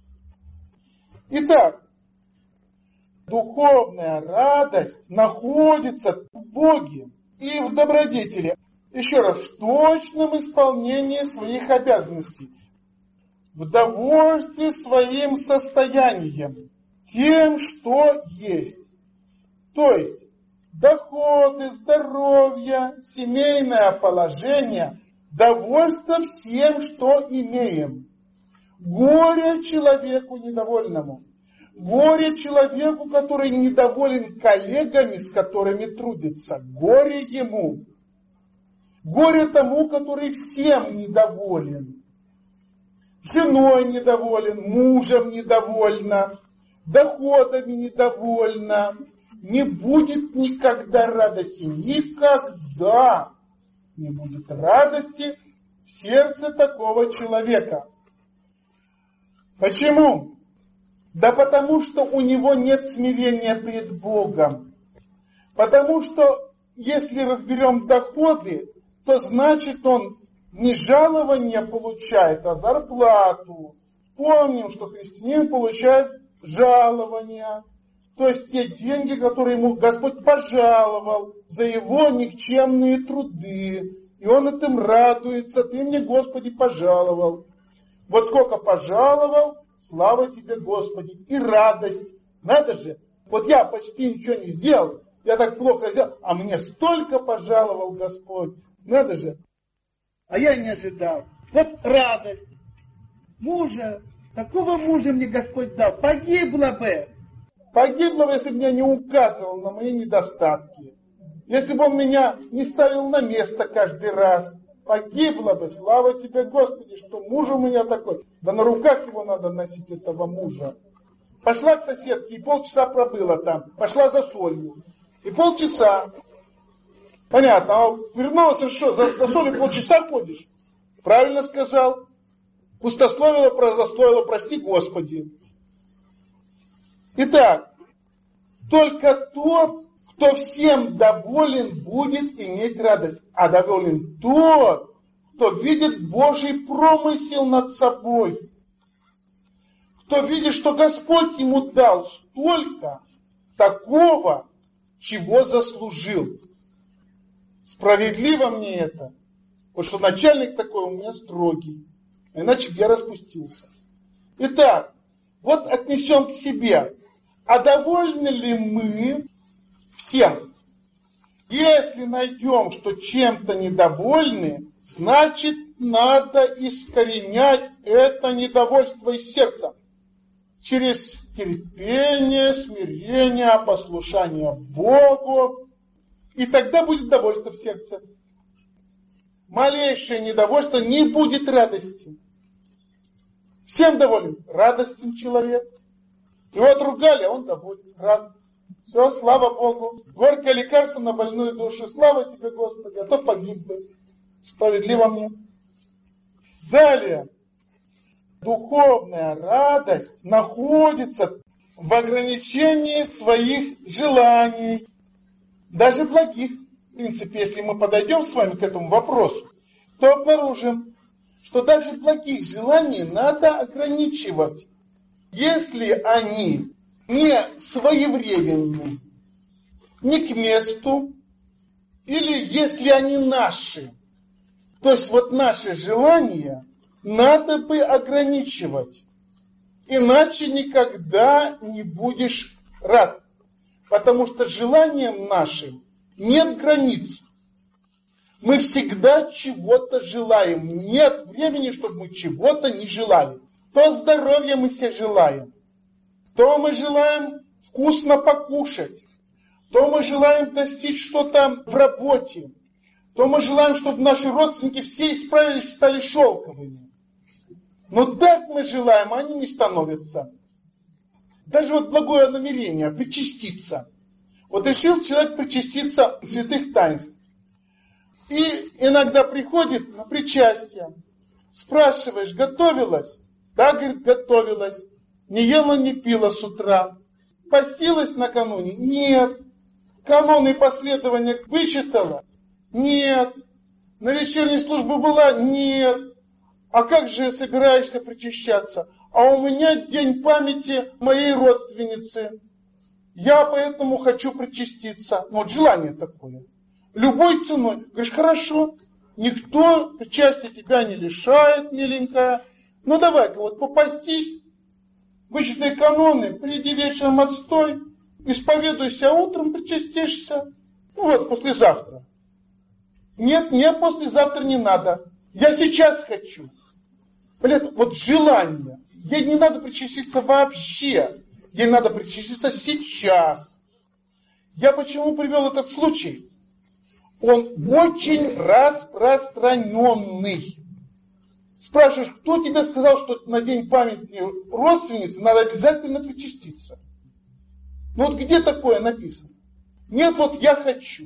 Итак, духовная радость находится в Боге и в добродетели. Еще раз, в точном исполнении своих обязанностей. В довольстве своим состоянием, тем, что есть. То есть, доходы, здоровье, семейное положение Довольство всем, что имеем. Горе человеку недовольному. Горе человеку, который недоволен коллегами, с которыми трудится. Горе ему. Горе тому, который всем недоволен. Женой недоволен, мужем недовольна, доходами недовольна. Не будет никогда радости. Никогда не будет радости в сердце такого человека. Почему? Да потому что у него нет смирения пред Богом. Потому что если разберем доходы, то значит он не жалование получает, а зарплату. Помним, что христианин получает жалование. То есть те деньги, которые ему Господь пожаловал за его никчемные труды. И он этим радуется. Ты мне, Господи, пожаловал. Вот сколько пожаловал, слава тебе, Господи. И радость. Надо же. Вот я почти ничего не сделал. Я так плохо сделал. А мне столько пожаловал Господь. Надо же. А я не ожидал. Вот радость. Мужа. Такого мужа мне Господь дал. Погибла бы, если бы меня не указывал на мои недостатки. Если бы он меня не ставил на место каждый раз. Погибла бы, слава тебе, Господи, что муж у меня такой. Да на руках его надо носить, этого мужа. Пошла к соседке и полчаса пробыла там. Пошла за солью. И полчаса. Понятно, а вернулся, что, за солью полчаса ходишь? Правильно сказал. Пустословила, прозасловила, прости, Господи. Итак, только тот, кто всем доволен, будет иметь радость. А доволен тот, кто видит Божий промысел над собой. Кто видит, что Господь ему дал столько такого, чего заслужил. Справедливо мне это. Потому что начальник такой у меня строгий. Иначе бы я распустился. Итак, вот отнесем к себе. А довольны ли мы всем? Если найдем, что чем-то недовольны, значит, надо искоренять это недовольство из сердца. Через терпение, смирение, послушание Богу. И тогда будет довольство в сердце. Малейшее недовольство, не будет радости. Всем доволен. Радостен человек. Его отругали, а он доволен. Рад. Все, слава Богу. Горькое лекарство на больную душу. Слава тебе, Господи, а то погиб бы. Справедливо мне. Далее. Духовная радость находится в ограничении своих желаний. Даже благих. В принципе, если мы подойдем с вами к этому вопросу, то обнаружим, что даже благих желаний надо ограничивать, если они не своевременны, не к месту, или если они наши. То есть вот наши желания надо бы ограничивать, иначе никогда не будешь рад, потому что желаниям нашим нет границ. Мы всегда чего-то желаем. Нет времени, чтобы мы чего-то не желали. То здоровья мы себе желаем, то мы желаем вкусно покушать, то мы желаем достичь что-то в работе, то мы желаем, чтобы наши родственники все исправились, стали шелковыми. Но так мы желаем, а они не становятся. Даже вот благое намерение, причаститься. Вот решил человек причаститься святых таинств. И иногда приходит на причастие. Спрашиваешь, готовилась? Да, говорит, готовилась. Не ела, не пила с утра. Постилась накануне? Нет. Каноны последования вычитала? Нет. На вечерней службе была? Нет. А как же собираешься причащаться? А у меня день памяти моей родственницы. Я поэтому хочу причаститься. Вот желание такое. Любой ценой. Говоришь, хорошо, никто причастия тебя не лишает, миленькая. Ну давай-ка вот попастись, вычитай каноны, приди вечером отстой, исповедуйся, а утром причастишься. Ну вот, послезавтра. Нет, послезавтра не надо. Я сейчас хочу. Блин, вот желание. Ей не надо причаститься вообще. Ей надо причаститься сейчас. Я почему привел этот случай? Он очень распространенный. Спрашиваешь, кто тебе сказал, что на день памяти родственницы надо обязательно причаститься? Ну вот где такое написано? Нет, вот я хочу.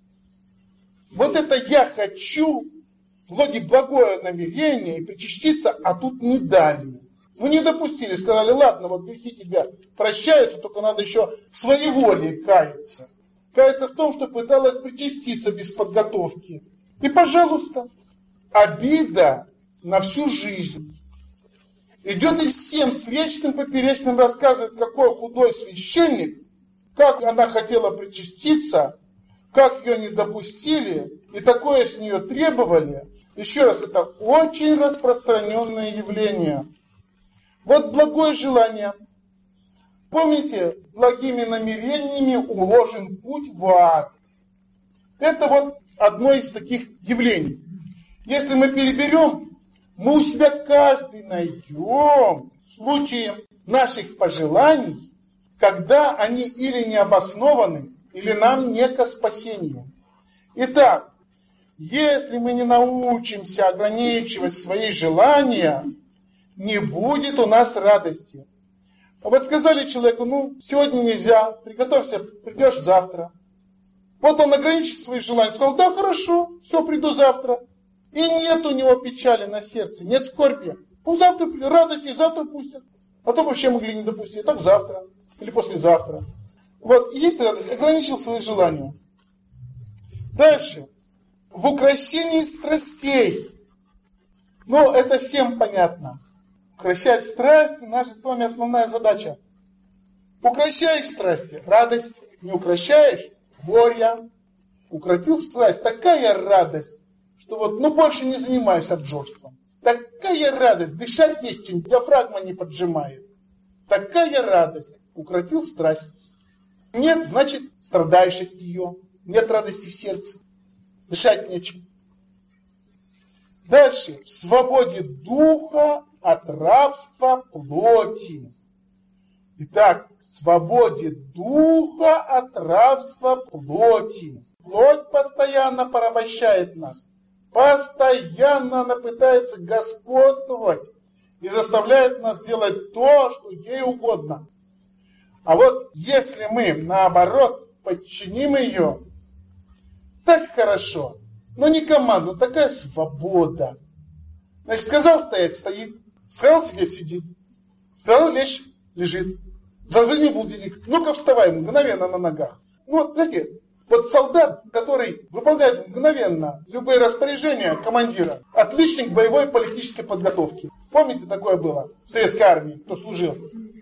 Вот это я хочу, вроде благое намерение и причаститься, а тут не дали. Ну не допустили, сказали, ладно, вот грехи тебя прощаются, только надо еще в своей воле каяться. Каяться в том, что пыталась причаститься без подготовки. И пожалуйста, обида на всю жизнь. Идет и всем встречным поперечным рассказывает, какой худой священник, как она хотела причаститься, как ее не допустили, и такое с нее требовали. Еще раз, это очень распространенное явление. Вот благое желание. Помните, благими намерениями уложен путь в ад. Это вот одно из таких явлений. Если мы переберем, мы у себя каждый найдем случаи наших пожеланий, когда они или не обоснованы, или нам не ко спасению. Итак, если мы не научимся ограничивать свои желания, не будет у нас радости. А вот сказали человеку, ну, сегодня нельзя, приготовься, придешь завтра. Вот он ограничит свои желания, сказал, да, хорошо, все, приду завтра. И нет у него печали на сердце, нет скорби. Ну, завтра радости, завтра пустят. А то вообще могли не допустить, так завтра или послезавтра. Вот, есть радость, ограничил свои желания. Дальше. В укрощении страстей. Ну, это всем понятно. Укрощать страсти, наша с вами основная задача. Укрощаешь страсти, радость. Не укрощаешь, горе. Укротил страсть, такая радость, что вот, ну, больше не занимаюсь обжорством. Такая радость, дышать нечем, диафрагма не поджимает. Такая радость, укротил страсть. Нет, значит, страдаешь от нее. Нет радости в сердце. Дышать нечем. Дальше. В свободе духа от рабства плоти. Итак, в свободе духа от рабства плоти. Плоть постоянно порабощает нас. Постоянно она пытается господствовать и заставляет нас делать то, что ей угодно. А вот если мы, наоборот, подчиним ее, так хорошо, но не команду, такая свобода. Значит, сказал стоять, стоит, сказал сидеть, сидит, сказал лечь, лежит, зазвони будильник, ну-ка вставай, мгновенно на ногах. Ну вот, знаете, вот солдат, который выполняет мгновенно любые распоряжения командира, отличник боевой политической подготовки. Помните, такое было в советской армии, кто служил?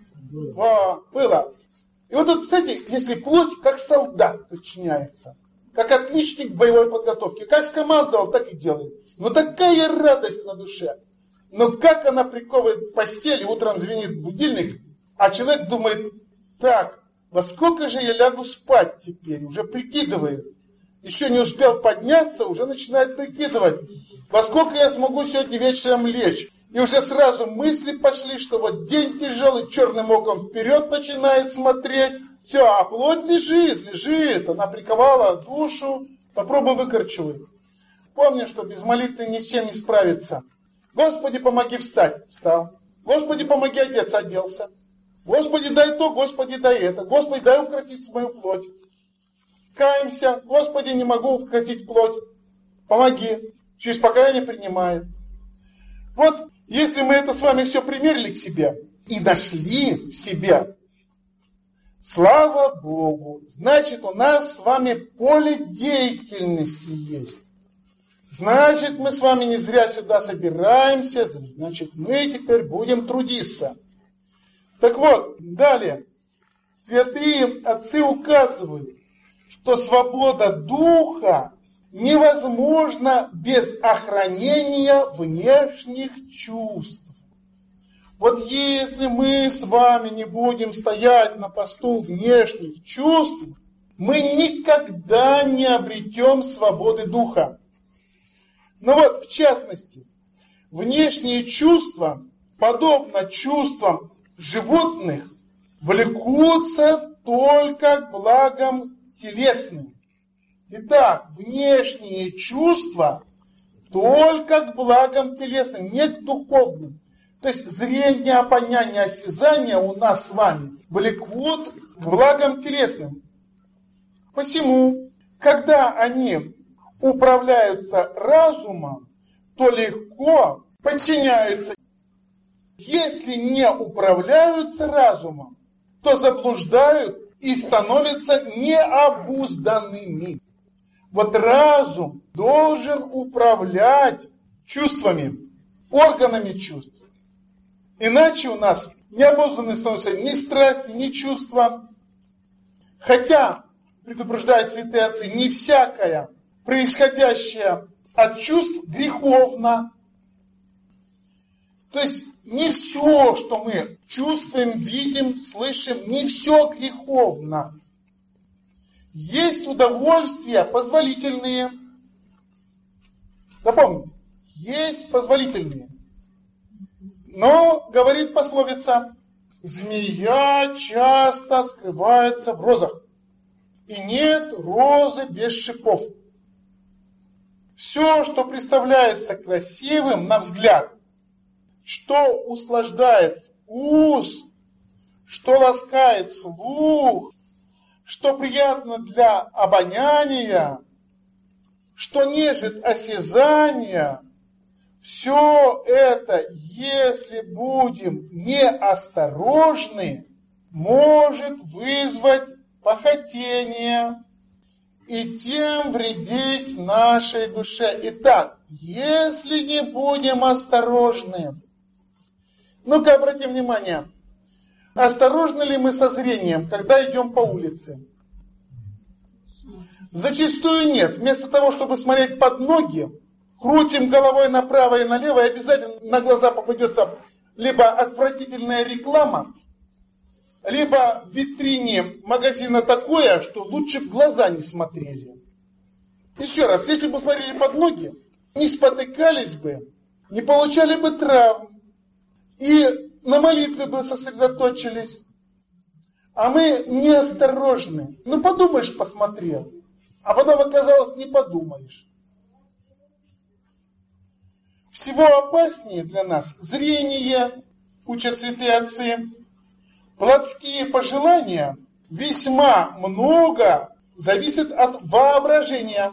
Было. И вот тут, кстати, если плоть как солдат подчиняется, как отличник боевой подготовки, как скомандовал, так и делает. Но такая радость на душе. Но как она приковывает к постели, утром звенит будильник, а человек думает, так, во сколько же я лягу спать теперь? Уже прикидывает. Еще не успел подняться, уже начинает прикидывать, во сколько я смогу сегодня вечером лечь. И уже сразу мысли пошли, что вот день тяжелый, черным оком вперед начинает смотреть. Все, а плоть лежит. Она приковала душу. Попробуй выкорчевай. Помни, что без молитвы ни с чем не справиться. Господи, помоги встать. Встал. Господи, помоги одеться. Оделся. Господи, дай то, Господи, дай это. Господи, дай укротить мою плоть. Каемся. Господи, не могу укротить плоть. Помоги. Через покаяние принимает. Вот, если мы это с вами все примерили к себе и нашли в себе, слава Богу, значит, у нас с вами поле деятельности есть. Значит, мы с вами не зря сюда собираемся, значит, мы теперь будем трудиться. Так вот, далее. Святые отцы указывают, что свобода духа невозможно без охранения внешних чувств. Вот если мы с вами не будем стоять на посту внешних чувств, мы никогда не обретем свободы духа. Но вот, в частности, внешние чувства, подобно чувствам животных, влекутся только к благам телесным. Итак, внешние чувства только к благам телесным, не к духовным. То есть зрение, обоняние, осязание у нас с вами влекут к благам телесным. Посему, когда они управляются разумом, то легко подчиняются. Если не управляются разумом, то заблуждают и становятся необузданными. Вот разум должен управлять чувствами, органами чувств. Иначе у нас необузданными становятся ни страсти, ни чувства. Хотя, предупреждают святые отцы, не всякое происходящее от чувств греховно. То есть не все, что мы чувствуем, видим, слышим, не все греховно. Есть удовольствия позволительные. Запомните, есть позволительные. Но, говорит пословица, змея часто скрывается в розах, и нет розы без шипов. Все, что представляется красивым на взгляд, что услаждает вкус, что ласкает слух, что приятно для обоняния, что нежит осязание, все это, если будем неосторожны, может вызвать похотение и тем вредить нашей душе. Итак, если не будем осторожны, ну-ка обратим внимание, осторожны ли мы со зрением, когда идем по улице? Зачастую нет. Вместо того, чтобы смотреть под ноги, крутим головой направо и налево, и обязательно на глаза попадется либо отвратительная реклама, либо в витрине магазина такое, что лучше в глаза не смотрели. Еще раз, если бы смотрели под ноги, не спотыкались бы, не получали бы травм, и на молитве бы сосредоточились. А мы неосторожны. Ну подумаешь, посмотрел. А потом оказалось, не подумаешь. Всего опаснее для нас зрение, учат святые отцы. Плотские пожелания весьма много зависят от воображения.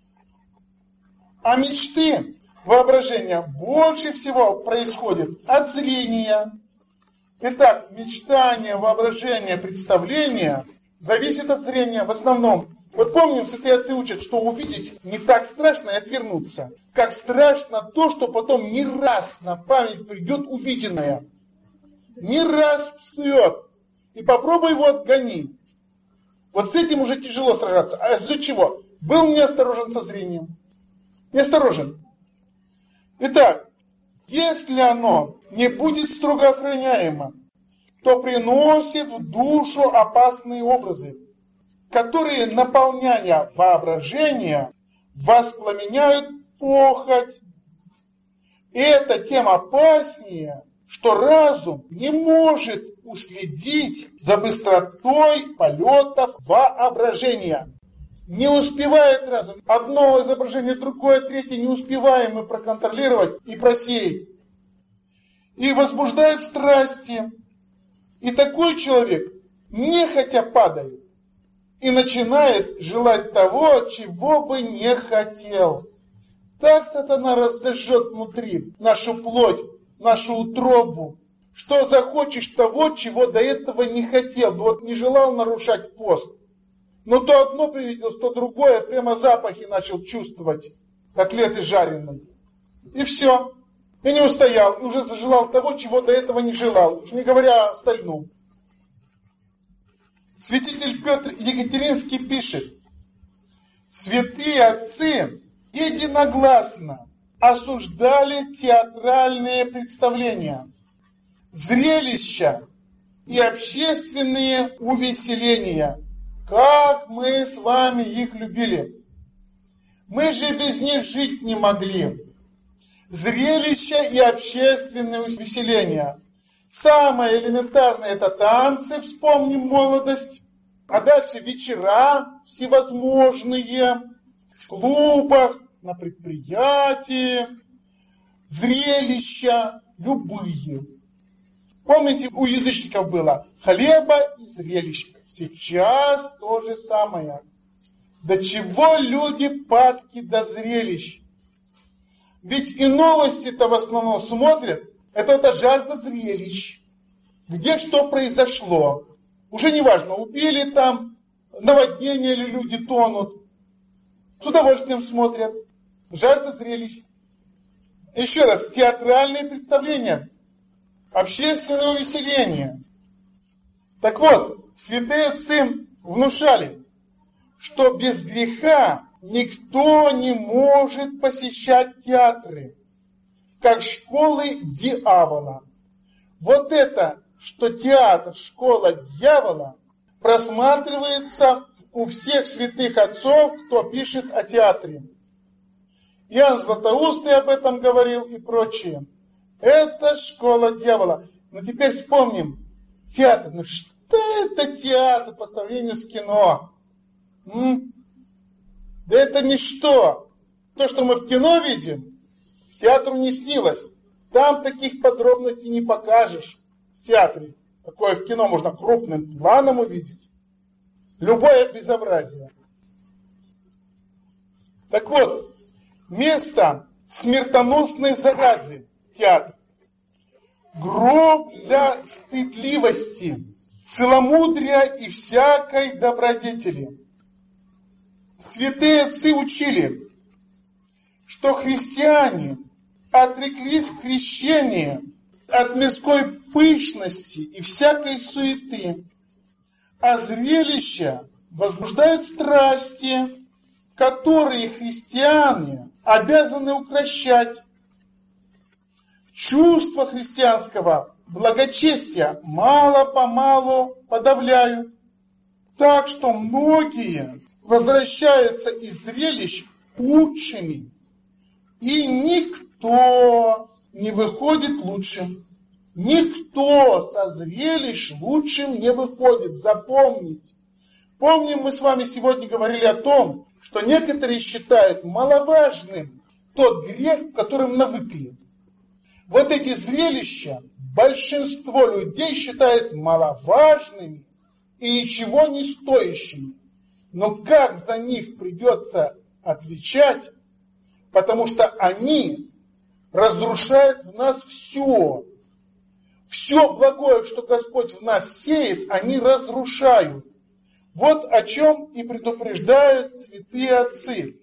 А мечты, воображения больше всего происходят от зрения. Итак, мечтание, воображение, представление зависит от зрения в основном. Вот помним, святые отцы учат, что увидеть не так страшно и отвернуться. Как страшно то, что потом не раз на память придет увиденное. Не раз всплывет. И попробуй его отгони. Вот с этим уже тяжело сражаться. А из-за чего? Был неосторожен со зрением. Неосторожен. Итак, если оно не будет строго охраняемо, то приносит в душу опасные образы, которые, наполняя воображение, воспламеняют похоть. И это тем опаснее, что разум не может уследить за быстротой полетов воображения. Не успевает разум. Одно изображение, другое, третье не успеваем мы проконтролировать и просеять. И возбуждает страсти. И такой человек нехотя падает. И начинает желать того, чего бы не хотел. Так сатана разожжет внутри нашу плоть, нашу утробу, что захочешь того, чего до этого не хотел. Вот не желал нарушать пост. Но то одно привиделось, то другое, прямо запахи начал чувствовать, котлеты жареные. И все. И не устоял, и уже зажелал того, чего до этого не желал, уж не говоря о остальном. Святитель Петр Екатеринский пишет: святые отцы единогласно осуждали театральные представления, зрелища и общественные увеселения. Как мы с вами их любили. Мы же без них жить не могли. Зрелища и общественное увеселение. Самое элементарное это танцы, вспомним молодость. А дальше вечера всевозможные, в клубах, на предприятии, зрелища любые. Помните, у язычников было хлеба и зрелищ. Сейчас то же самое. До чего люди падки до зрелищ? Ведь и новости-то в основном смотрят, это жажда зрелищ. Где что произошло. Уже не важно, убили там, наводнение или люди тонут. С удовольствием смотрят. Жажда зрелищ. Еще раз, театральные представления. Общественное увеселение. Так вот, святые отцы внушали, что без греха никто не может посещать театры, как школы дьявола. Вот это, что театр, школа дьявола, просматривается у всех святых отцов, кто пишет о театре. Иоанн Златоустый об этом говорил и прочие. Это школа дьявола. Но теперь вспомним. Театр. Ну что это театр по сравнению с кино? Да это ничто. То, что мы в кино видим, театру не снилось. Там таких подробностей не покажешь в театре. Такое в кино можно крупным планом увидеть. Любое безобразие. Так вот, место смертоносной заразы театр. Гроб для стыдливости, целомудрия и всякой добродетели. Святые отцы учили, что христиане отреклись в крещении от мирской пышности и всякой суеты, а зрелища возбуждают страсти, которые христиане обязаны укрощать. Чувства христианского благочестия мало-помалу подавляют, так что многие возвращаются из зрелищ худшими, и никто не выходит лучшим. Никто со зрелищ лучшим не выходит, запомните. Помним, мы с вами сегодня говорили о том, что некоторые считают маловажным тот грех, которым навыкли. Вот эти зрелища большинство людей считает маловажными и ничего не стоящими. Но как за них придется отвечать, потому что они разрушают в нас все. Все благое, что Господь в нас сеет, они разрушают. Вот о чем и предупреждают святые отцы.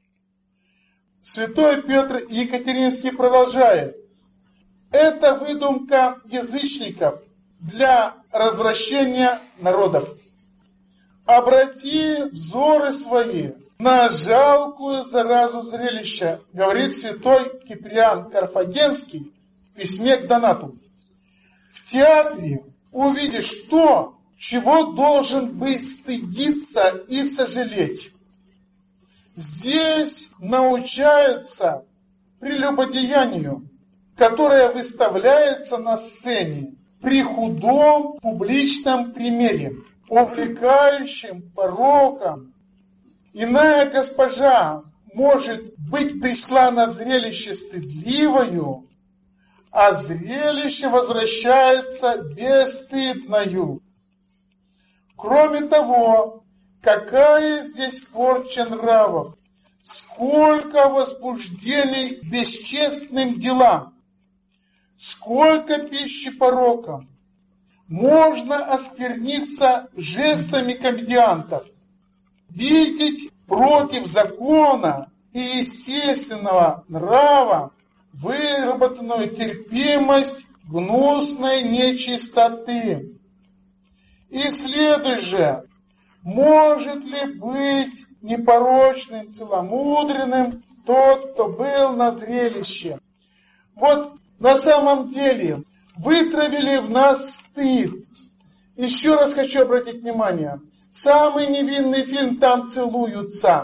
Святой Петр Екатеринский продолжает. Это выдумка язычников для развращения народов. Обрати взоры свои на жалкую заразу зрелища, говорит святой Киприан Карфагенский в письме к Донату. В театре увидишь то, чего должен быть стыдиться и сожалеть. Здесь научаются прелюбодеянию, которое выставляется на сцене при худом публичном примере, увлекающим пороком. Иная госпожа, может быть, пришла на зрелище стыдливою, а зрелище возвращается бесстыдною. Кроме того, какая здесь порча нравов, сколько возбуждений к бесчестным делам, сколько пищи порокам. Можно оскверниться жестами комедиантов, видеть против закона и естественного нрава выработанную терпимость гнусной нечистоты. Исследуй же, может ли быть непорочным, целомудренным тот, кто был на зрелище. Вот на самом деле вытравили в нас стыд. Еще раз хочу обратить внимание. Самый невинный фильм, там целуются.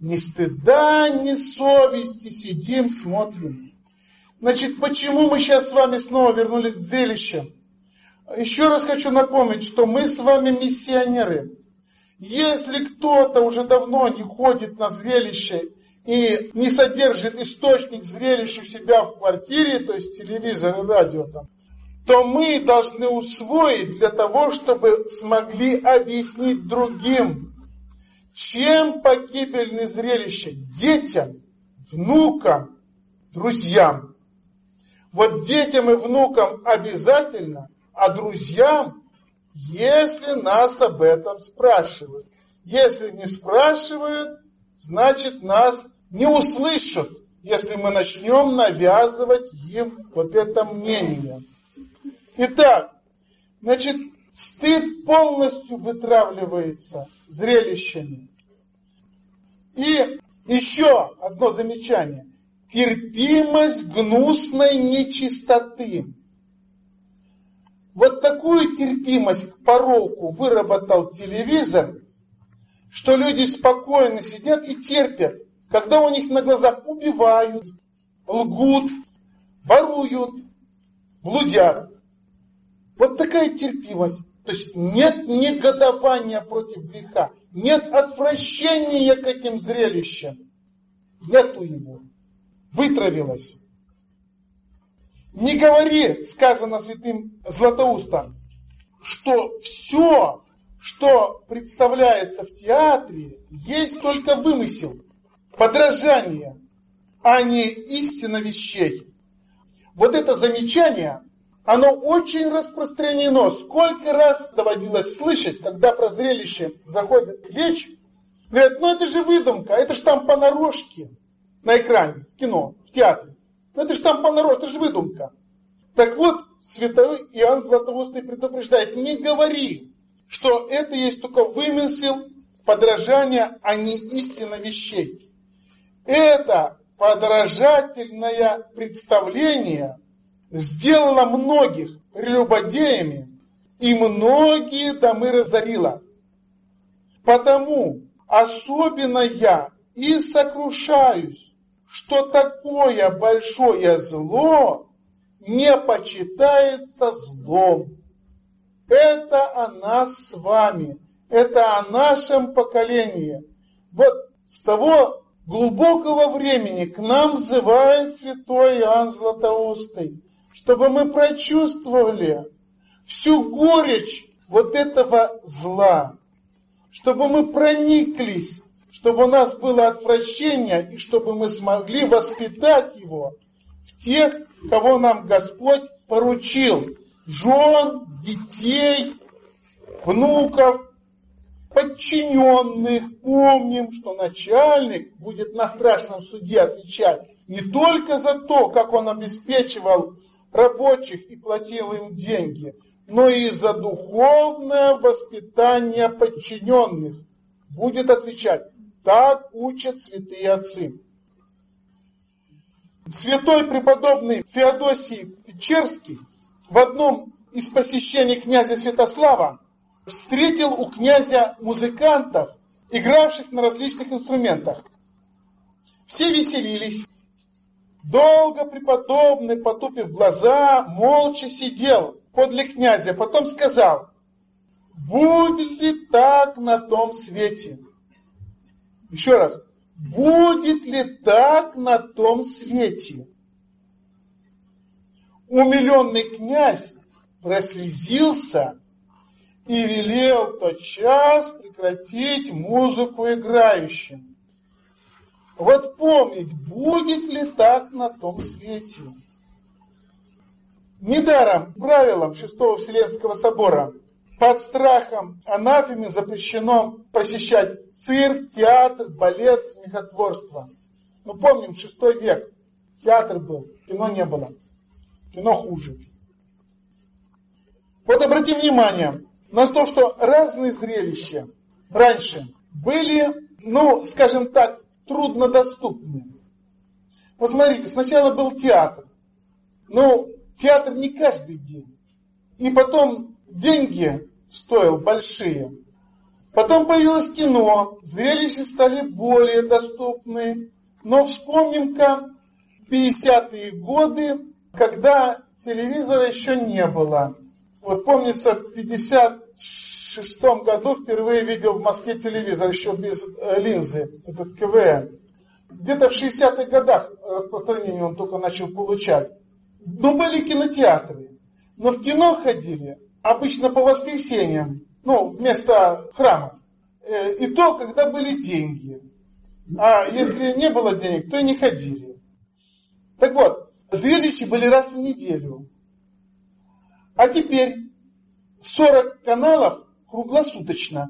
Ни стыда, ни совести сидим, смотрим. Значит, почему мы сейчас с вами снова вернулись к зрелищам? Еще раз хочу напомнить, что мы с вами миссионеры. Если кто-то уже давно не ходит на зрелище и не содержит источник зрелища у себя в квартире, то есть телевизор и радио там, то мы должны усвоить для того, чтобы смогли объяснить другим, чем погибельные зрелища детям, внукам, друзьям. Вот детям и внукам обязательно, а друзьям, если нас об этом спрашивают. Если не спрашивают, значит нас не услышат, если мы начнем навязывать им вот это мнение. Итак, значит, стыд полностью вытравливается зрелищами. И еще одно замечание. Терпимость гнусной нечистоты. Вот такую терпимость к пороку выработал телевизор, что люди спокойно сидят и терпят, когда у них на глазах убивают, лгут, воруют, блудят. Вот такая терпимость. То есть нет негодования против греха, нет отвращения к этим зрелищам. Нету его. Вытравилось. Не говори, сказано святым Златоустом, что все, что представляется в театре, есть только вымысел, подражание, а не истина вещей. Вот это замечание, оно очень распространено. Сколько раз доводилось слышать, когда про зрелище заходит речь, говорят, ну это же выдумка, это же там понарошке на экране, в кино, в театре. Ну это же там понарошке, это же выдумка. Так вот, святой Иоанн Златоустый предупреждает, не говори, что это есть только вымысел, подражание, а не истина вещей. Это подражательное представление сделала многих прелюбодеями, и многие домы разорила. Потому особенно я и сокрушаюсь, что такое большое зло не почитается злом. Это о нас с вами, это о нашем поколении. Вот с того глубокого времени к нам взывает святой Иоанн Златоустый, чтобы мы прочувствовали всю горечь вот этого зла, чтобы мы прониклись, чтобы у нас было отвращение, и чтобы мы смогли воспитать его в тех, кого нам Господь поручил, жен, детей, внуков, подчиненных. Помним, что начальник будет на страшном суде отвечать не только за то, как он обеспечивал рабочих и платил им деньги, но и за духовное воспитание подчиненных. Будет отвечать. Так учат святые отцы. Святой преподобный Феодосий Печерский в одном из посещений князя Святослава встретил у князя музыкантов, игравших на различных инструментах. Все веселились. Долго преподобный, потупив глаза, молча сидел подле князя, потом сказал: «Будет ли так на том свете?» Еще раз. «Будет ли так на том свете?» Умиленный князь прослезился и велел тотчас прекратить музыку играющим. Вот помнить, будет ли так на том свете. Недаром правилам Шестого Вселенского собора под страхом анафемы запрещено посещать цирк, театр, балет, смехотворство. Ну помним, 6 век театр был, кино не было. Кино хуже. Вот обратим внимание на то, что разные зрелища раньше были, скажем так, труднодоступны. Вот смотрите, сначала был театр. Театр не каждый день. И потом деньги стоил большие. Потом появилось кино, зрелища стали более доступны. Но вспомним-ка 50-е годы, когда телевизора еще не было. Вот помнится, в 56-м году впервые видел в Москве телевизор, еще без линзы, этот КВН. Где-то в 60-х годах распространение он только начал получать. Но были кинотеатры. Но в кино ходили обычно по воскресеньям, вместо храма. И то, когда были деньги. А если не было денег, то и не ходили. Так вот, зрелища были раз в неделю. А теперь 40 каналов круглосуточно.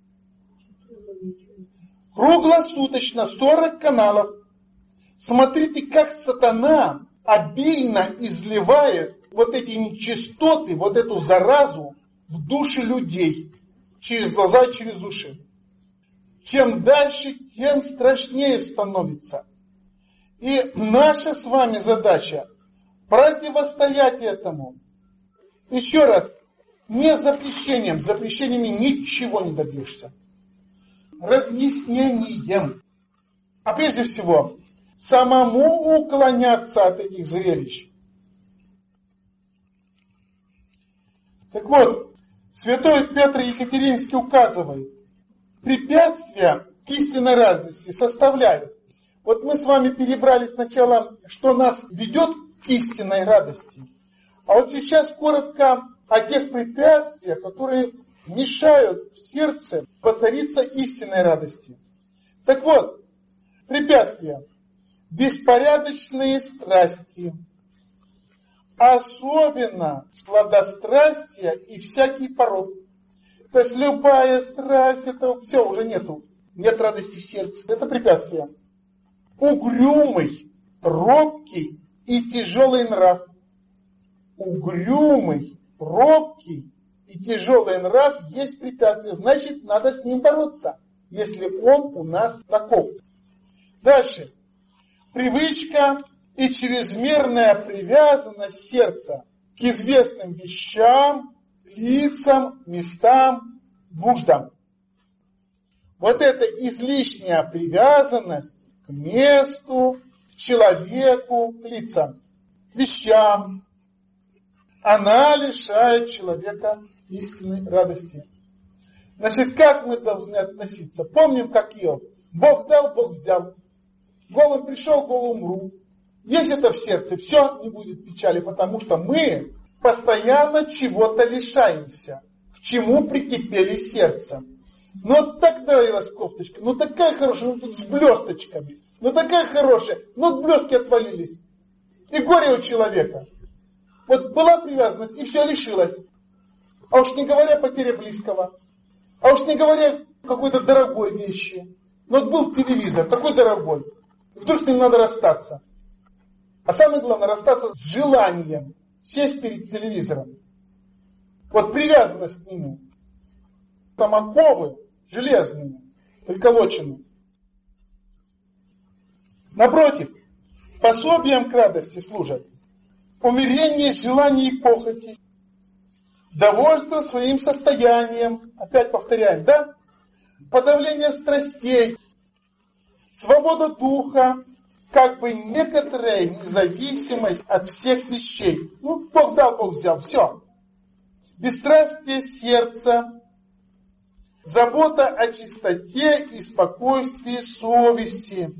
Круглосуточно 40 каналов. Смотрите, как сатана обильно изливает вот эти нечистоты, вот эту заразу в души людей. Через глаза и через уши. Чем дальше, тем страшнее становится. И наша с вами задача противостоять этому. Еще раз, не запрещением. Запрещениями ничего не добьешься. Разъяснением. А прежде всего, самому уклоняться от этих зрелищ. Так вот, святой Петр Екатеринский указывает, препятствия к истинной радости составляют. Вот мы с вами перебрали сначала, что нас ведет к истинной радости. А вот сейчас коротко о тех препятствиях, которые мешают в сердце воцариться истинной радости. Так вот, препятствия. Беспорядочные страсти. Особенно сладострастие и всякий порок. То есть любая страсть, это все, уже нету. Нет радости в сердце. Это препятствие. Угрюмый, робкий и тяжелый нрав. Угрюмый, робкий и тяжелый нрав есть препятствие. Значит, надо с ним бороться, если он у нас таков. Дальше. Привычка и чрезмерная привязанность сердца к известным вещам, лицам, местам, нуждам. Вот эта излишняя привязанность к месту, к человеку, к лицам, к вещам, она лишает человека истинной радости. Значит, как мы должны относиться? Помним, как Иов. Бог дал, Бог взял. Голым пришел, голым умру. Есть это в сердце, все, не будет печали, потому что мы постоянно чего-то лишаемся, к чему прикипели сердцем. Ну так нравилась кофточка, ну такая хорошая, ну тут с блесточками, ну такая хорошая, ну блестки отвалились. И горе у человека. Вот была привязанность, и все лишилась. А уж не говоря потеря близкого, а уж не говоря какой-то дорогой вещи. Но вот был телевизор, такой дорогой, вдруг с ним надо расстаться. А самое главное, расстаться с желанием сесть перед телевизором. Вот привязанность к нему. Там оковы железные, приколоченные. Напротив, пособием к радости служат умерение желаний и похоти, довольство своим состоянием, опять повторяем, да? Подавление страстей, свобода духа, как бы некоторая независимость от всех вещей. Ну, Бог дал, Бог взял, все. Бесстрастие сердца, забота о чистоте и спокойствии совести,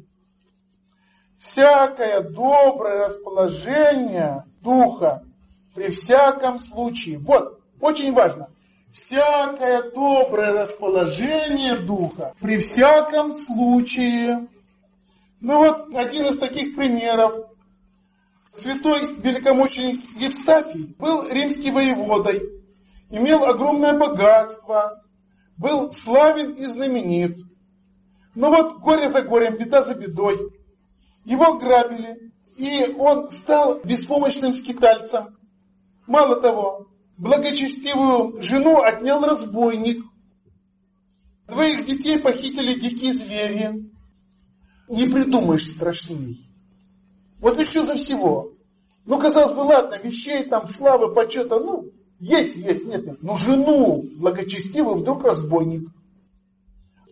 всякое доброе расположение духа при всяком случае. Вот, очень важно. Всякое доброе расположение духа при всяком случае. Ну вот, один из таких примеров. Святой великомученик Евстафий был римский воеводой, имел огромное богатство, был славен и знаменит. Но вот горе за горем, беда за бедой. Его грабили, и он стал беспомощным скитальцем. Мало того, благочестивую жену отнял разбойник. 2 детей похитили дикие звери. Не придумаешь страшней. Вот еще за всего. Ну, казалось бы, ладно, вещей там, славы, почета, есть, нет. Но жену благочестивую вдруг разбойник.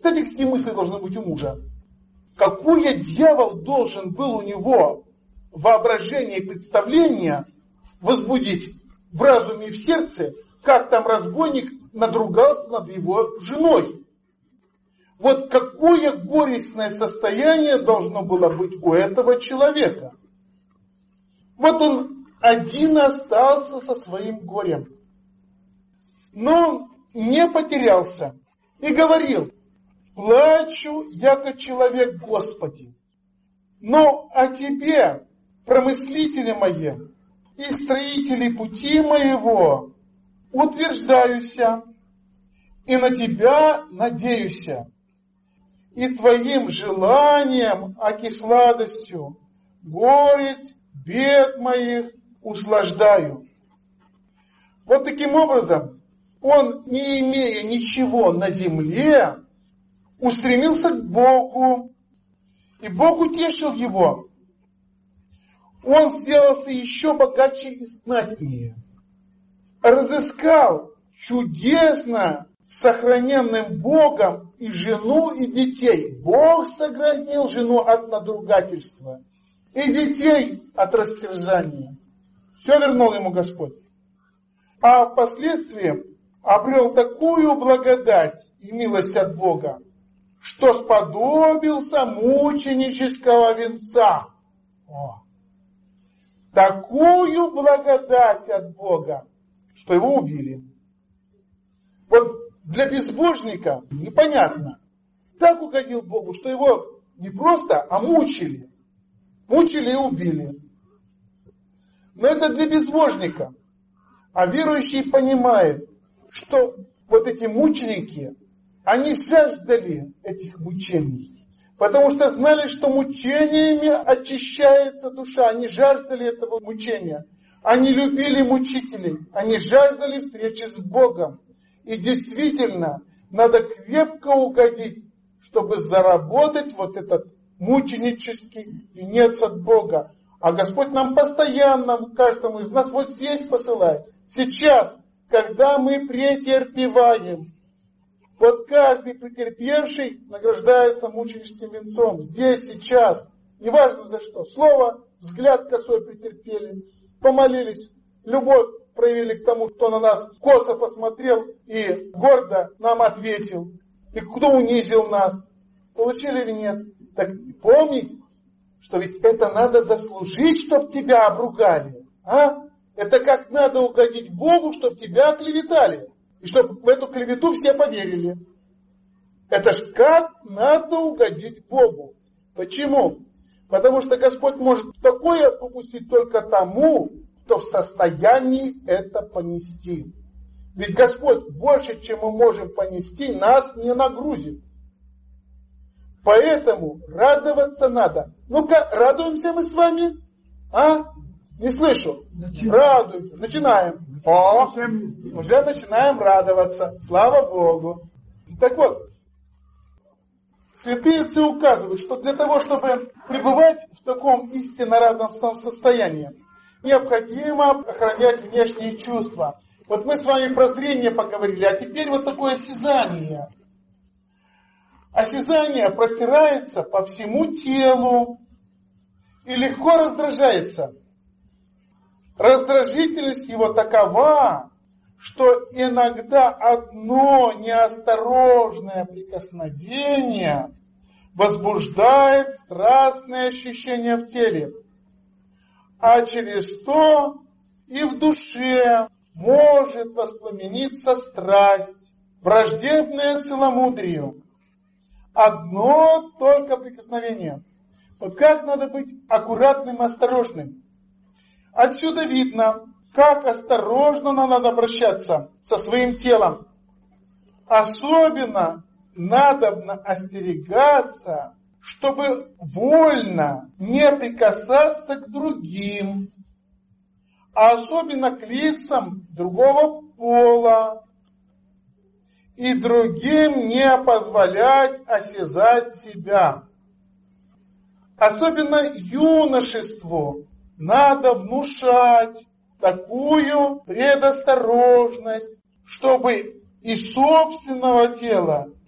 Кстати, какие мысли должны быть у мужа? Какое дьявол должен был у него воображение и представление возбудить в разуме и в сердце, как там разбойник надругался над его женой. Вот какое горестное состояние должно было быть у этого человека. Вот он один остался со своим горем. Но не потерялся и говорил: плачу, яко человек Господи. Но о тебе, промыслители мои и строители пути моего, утверждаюся, и на тебя надеюся, и твоим желанием, аки сладостью, горечь бед моих услаждаю. Вот таким образом, он, не имея ничего на земле, устремился к Богу, и Бог утешил его. Он сделался еще богаче и знатнее. Разыскал чудесно сохраненным Богом и жену, и детей. Бог сохранил жену от надругательства и детей от растерзания. Все вернул ему Господь. А впоследствии обрел такую благодать и милость от Бога, что сподобился мученического венца. Такую благодать от Бога, что его убили. Вот для безбожника непонятно. Так угодил Богу, что его не просто, а мучили. Мучили и убили. Но это для безбожника. А верующий понимает, что вот эти мученики, они жаждали этих мучений. Потому что знали, что мучениями очищается душа. Они жаждали этого мучения. Они любили мучителей. Они жаждали встречи с Богом. И действительно, надо крепко угодить, чтобы заработать вот этот мученический венец от Бога. А Господь нам постоянно, каждому из нас вот здесь посылает. Сейчас, когда мы претерпеваем. Вот каждый претерпевший награждается мученическим венцом. Здесь, сейчас. Неважно за что. Слово, взгляд косой претерпели. Помолились. Любовь проявили к тому, кто на нас косо посмотрел и гордо нам ответил. И кто унизил нас. Получили венец. Так помни, что ведь это надо заслужить, чтобы тебя обругали. А? Это как надо угодить Богу, чтобы тебя оклеветали. И чтобы в эту клевету все поверили. Это ж как надо угодить Богу. Почему? Потому что Господь может такое попустить только тому, кто в состоянии это понести. Ведь Господь больше, чем мы можем понести, нас не нагрузит. Поэтому радоваться надо. Ну-ка, радуемся мы с вами? А? Не слышу. Радуемся. Начинаем. Уже начинаем радоваться. Слава Богу. Так вот, святые отцы указывают, что для того, чтобы пребывать в таком истинно радостном состоянии, необходимо охранять внешние чувства. Вот мы с вами про зрение поговорили, а теперь вот такое осязание. Осязание простирается по всему телу и легко раздражается. Раздражительность его такова, что иногда одно неосторожное прикосновение возбуждает страстные ощущения в теле, а через то и в душе может воспламениться страсть, враждебная целомудрию. Одно только прикосновение. Вот как надо быть аккуратным и осторожным. Отсюда видно, как осторожно надо обращаться со своим телом. Особенно надобно остерегаться, чтобы вольно не прикасаться к другим, а особенно к лицам другого пола, и другим не позволять осязать себя. Особенно юношеству надо внушать такую предосторожность, чтобы и собственного тела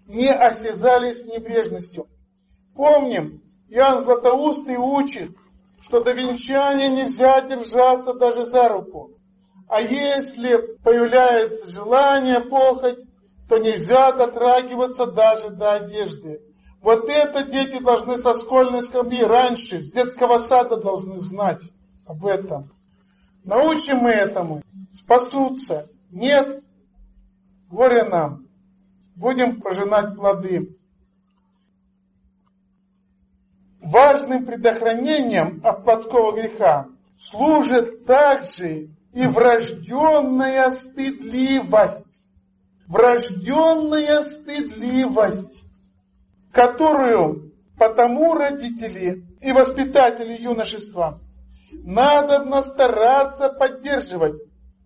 не осязали с небрежностью. Помним, Иоанн Златоустый учит, что до венчания нельзя держаться даже за руку. А если появляется желание, похоть, то нельзя дотрагиваться даже до одежды. Вот это дети должны со школьной скамьи раньше, с детского сада должны знать об этом. Научим мы этому, спасутся. Нет, горе нам. Будем пожинать плоды. Важным предохранением от плотского греха служит также и врожденная стыдливость. Врожденная стыдливость, которую потому родители и воспитатели юношества надобно стараться поддерживать,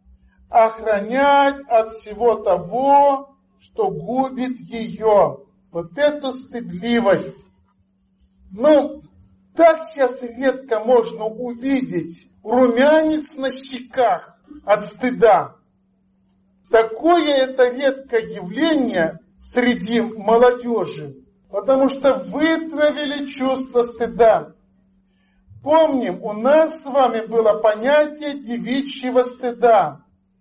охранять от всего того, что губит ее. Вот эту стыдливость. Ну, так сейчас редко можно увидеть румянец на щеках от стыда. Такое это редкое явление среди молодежи, потому что вытравили чувство стыда. Помним, у нас с вами было понятие девичьего стыда.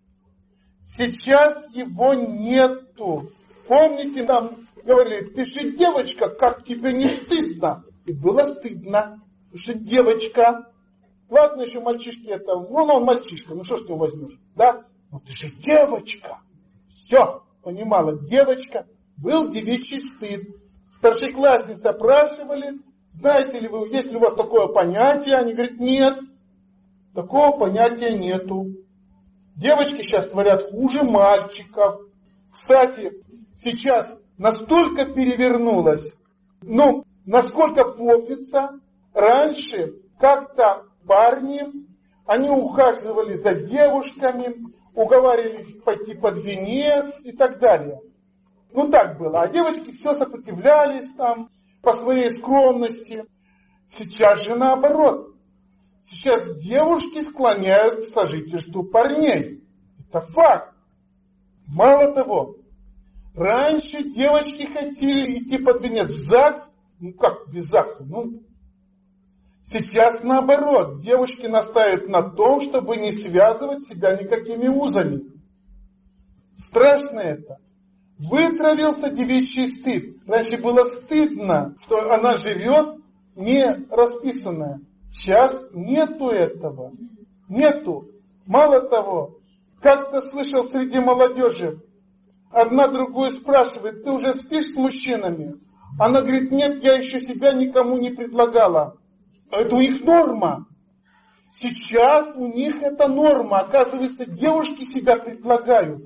Сейчас его нету. Помните, нам говорили, ты же девочка, как тебе не стыдно? И было стыдно, потому что девочка. Ладно, еще мальчишки это, он мальчишка, ну что ж ты его возьмешь, да? Ну ты же девочка. Все, понимала, девочка. Был девичий стыд. Старшеклассницы опрашивали, знаете ли вы, есть ли у вас такое понятие? Они говорят, нет, такого понятия нету. Девочки сейчас творят хуже мальчиков. Кстати, сейчас настолько перевернулось, насколько попится, раньше как-то парни, они ухаживали за девушками, уговаривали их пойти под венец и так далее. Так было. А девочки все сопротивлялись там по своей скромности. Сейчас же наоборот. Сейчас девушки склоняют к сожительству парней. Это факт. Мало того, раньше девочки хотели идти под венец в ЗАГС. Как без ЗАГСа? Сейчас наоборот. Девушки настаивают на том, чтобы не связывать себя никакими узами. Страшно это. Вытравился девичий стыд. Раньше было стыдно, что она живет не расписанная. Сейчас нету этого. Нету. Мало того, как-то слышал среди молодежи, одна другую спрашивает, ты уже спишь с мужчинами? Она говорит, нет, я еще себя никому не предлагала. Это у них норма. Сейчас у них это норма. Оказывается, девушки себя предлагают.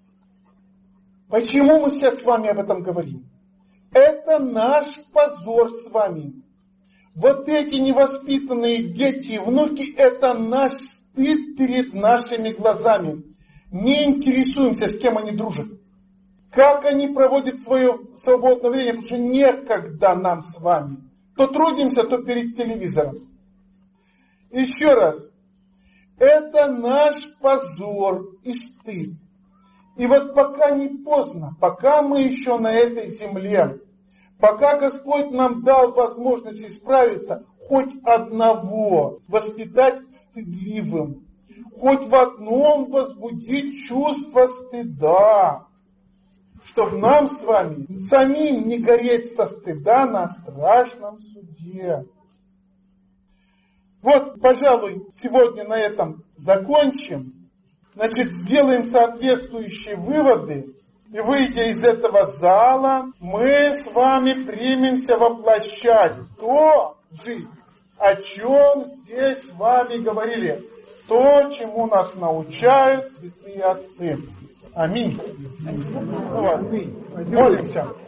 Почему мы сейчас с вами об этом говорим? Это наш позор с вами. Вот эти невоспитанные дети и внуки, это наш стыд перед нашими глазами. Не интересуемся, с кем они дружат. Как они проводят свое свободное время, потому что некогда нам с вами. То трудимся, то перед телевизором. Еще раз. Это наш позор и стыд. И вот пока не поздно, пока мы еще на этой земле, пока Господь нам дал возможность исправиться, хоть одного воспитать стыдливым, хоть в одном возбудить чувство стыда, чтобы нам с вами самим не гореть со стыда на страшном суде. Вот, пожалуй, сегодня на этом закончим. Значит, сделаем соответствующие выводы. И выйдя из этого зала, мы с вами примемся воплощать то жить, о чем здесь с вами говорили. То, чему нас научают святые отцы. Аминь. Вот. Молимся.